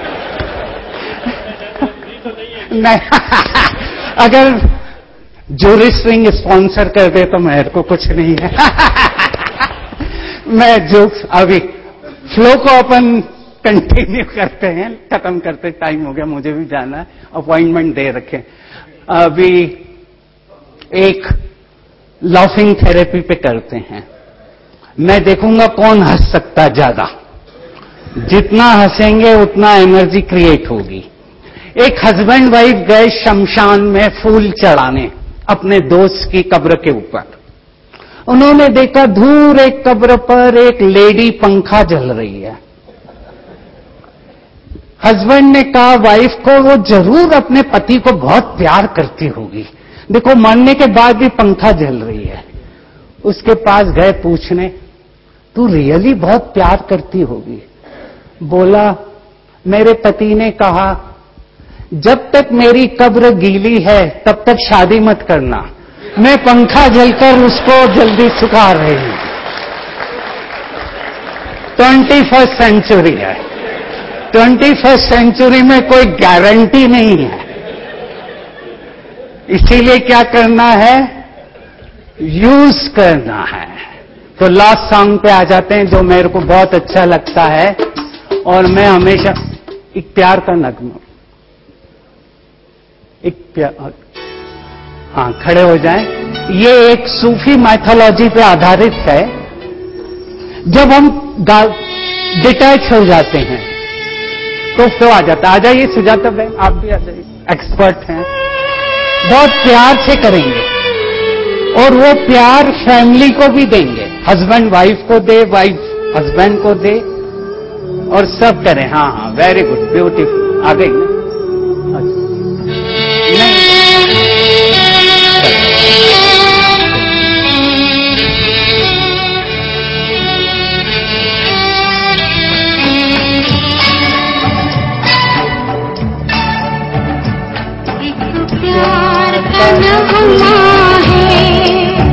नहीं, अगर जूरी स्विंग स्पॉन्सर कर दे तो मेरे को कुछ नहीं है। मैं जोक्स, अभी फ्लो को अपन कंटिन्यू करते हैं, खत्म करते, टाइम हो गया, मुझे भी जाना है, अपॉइंटमेंट दे रखे। अभी एक लाफिंग थेरेपी पे करते हैं। मैं देखूंगा कौन हंस सकता ज्यादा। जितना हंसेंगे उतना एनर्जी क्रिएट होगी। एक हस्बैंड वाइफ गए शमशान में फूल चढ़ाने अपने दोस्त की कब्र के ऊपर। उन्होंने देखा दूर एक कब्र पर एक लेडी पंखा जल रही है। हस्बैंड ने कहा वाइफ को, वो जरूर अपने पति को बहुत प्यार करती होगी, देखो मरने के बाद भी पंखा जल रही है। उसके पास गए पूछने, तू रियली बहुत प्यार करती होगी? बोला, मेरे पति ने कहा जब तक मेरी कब्र गीली है तब तक शादी मत करना, मैं पंखा जलकर उसको जल्दी सुखा रही हूं। 21st सेंचुरी है, 21st सेंचुरी में कोई गारंटी नहीं है। इसीलिए क्या करना है, यूज करना है। तो लास्ट सॉन्ग पे आ जाते हैं जो मेरे को बहुत अच्छा लगता है, और मैं हमेशा एक प्यार का नगमा, एक प्यार, हाँ खड़े हो जाएं। ये एक सूफी माइथोलॉजी पे आधारित है। जब हम डिटैच हो जाते हैं तो आ जाता है। आ जाइए सुजाता बहन, आप भी आ जाइए, एक्सपर्ट हैं। बहुत प्यार से करेंगे। और वो प्यार फैमिली को भी देंगे, हस्बैंड वाइफ को दे, वाइफ हस्बैंड को दे, और सब करें। हाँ हाँ, वेरी गुड, ब्यूटीफुल। आ गई ना? प्यार का नगमा है,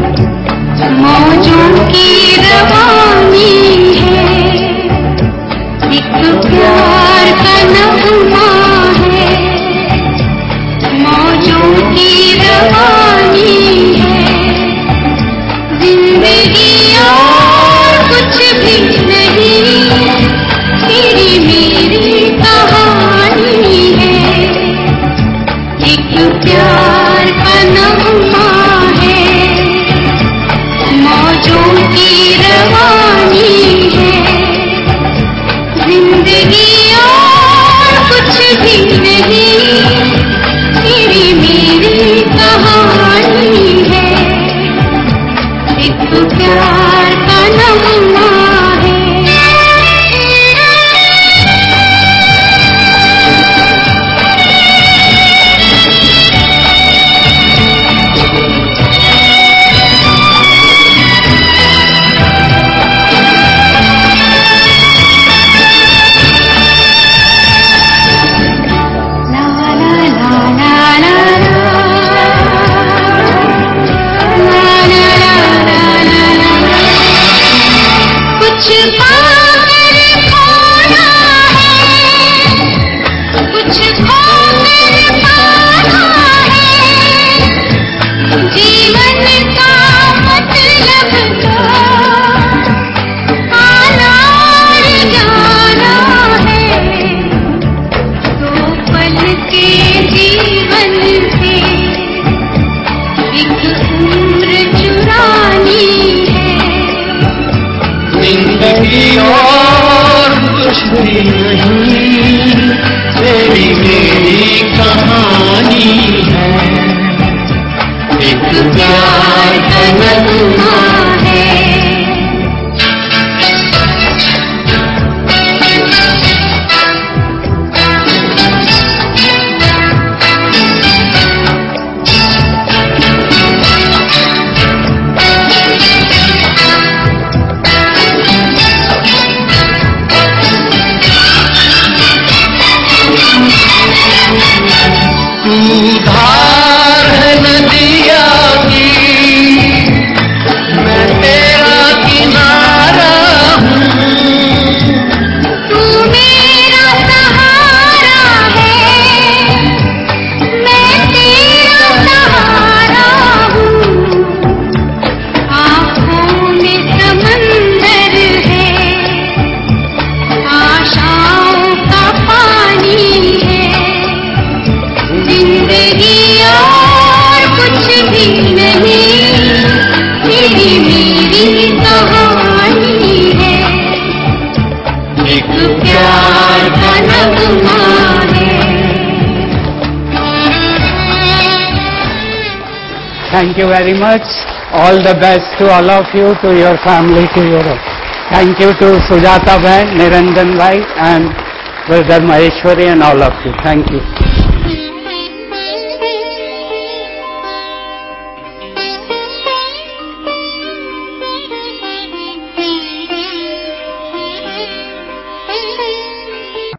मौजों की रवानी है। एक प्यार का नगमा है, मौजों की रवानी है। जिंदगी और कुछ भी नहीं, तेरी मेरी कहानी है। एक प्यार का नगमा है, मौजों की रवानी है। जिंदगी और कुछ भी नहीं, तेरी मेरी कहानी है। एक प्यार का नगमा है। जिंदगी और कुछ भी नहीं, तेरी मेरी कहानी है। एक प्यार का नगमा है। तू धार है नदिया की, मैं तेरा किनारा हूँ। तू मेरा सहारा है, मैं तेरा सहारा हूँ। आँखों में समंदर है, आशाओं का पानी है। जिंदगी और कुछ भी नहीं, तेरी मेरी कहानी है। एक प्यार का नगमा है। Thank you very much. All the best to all of you, to your family, to your. Thank you to Sujata Bhai, Niranjan Bhai, and Brother Maheshwari, and all of you. Thank you.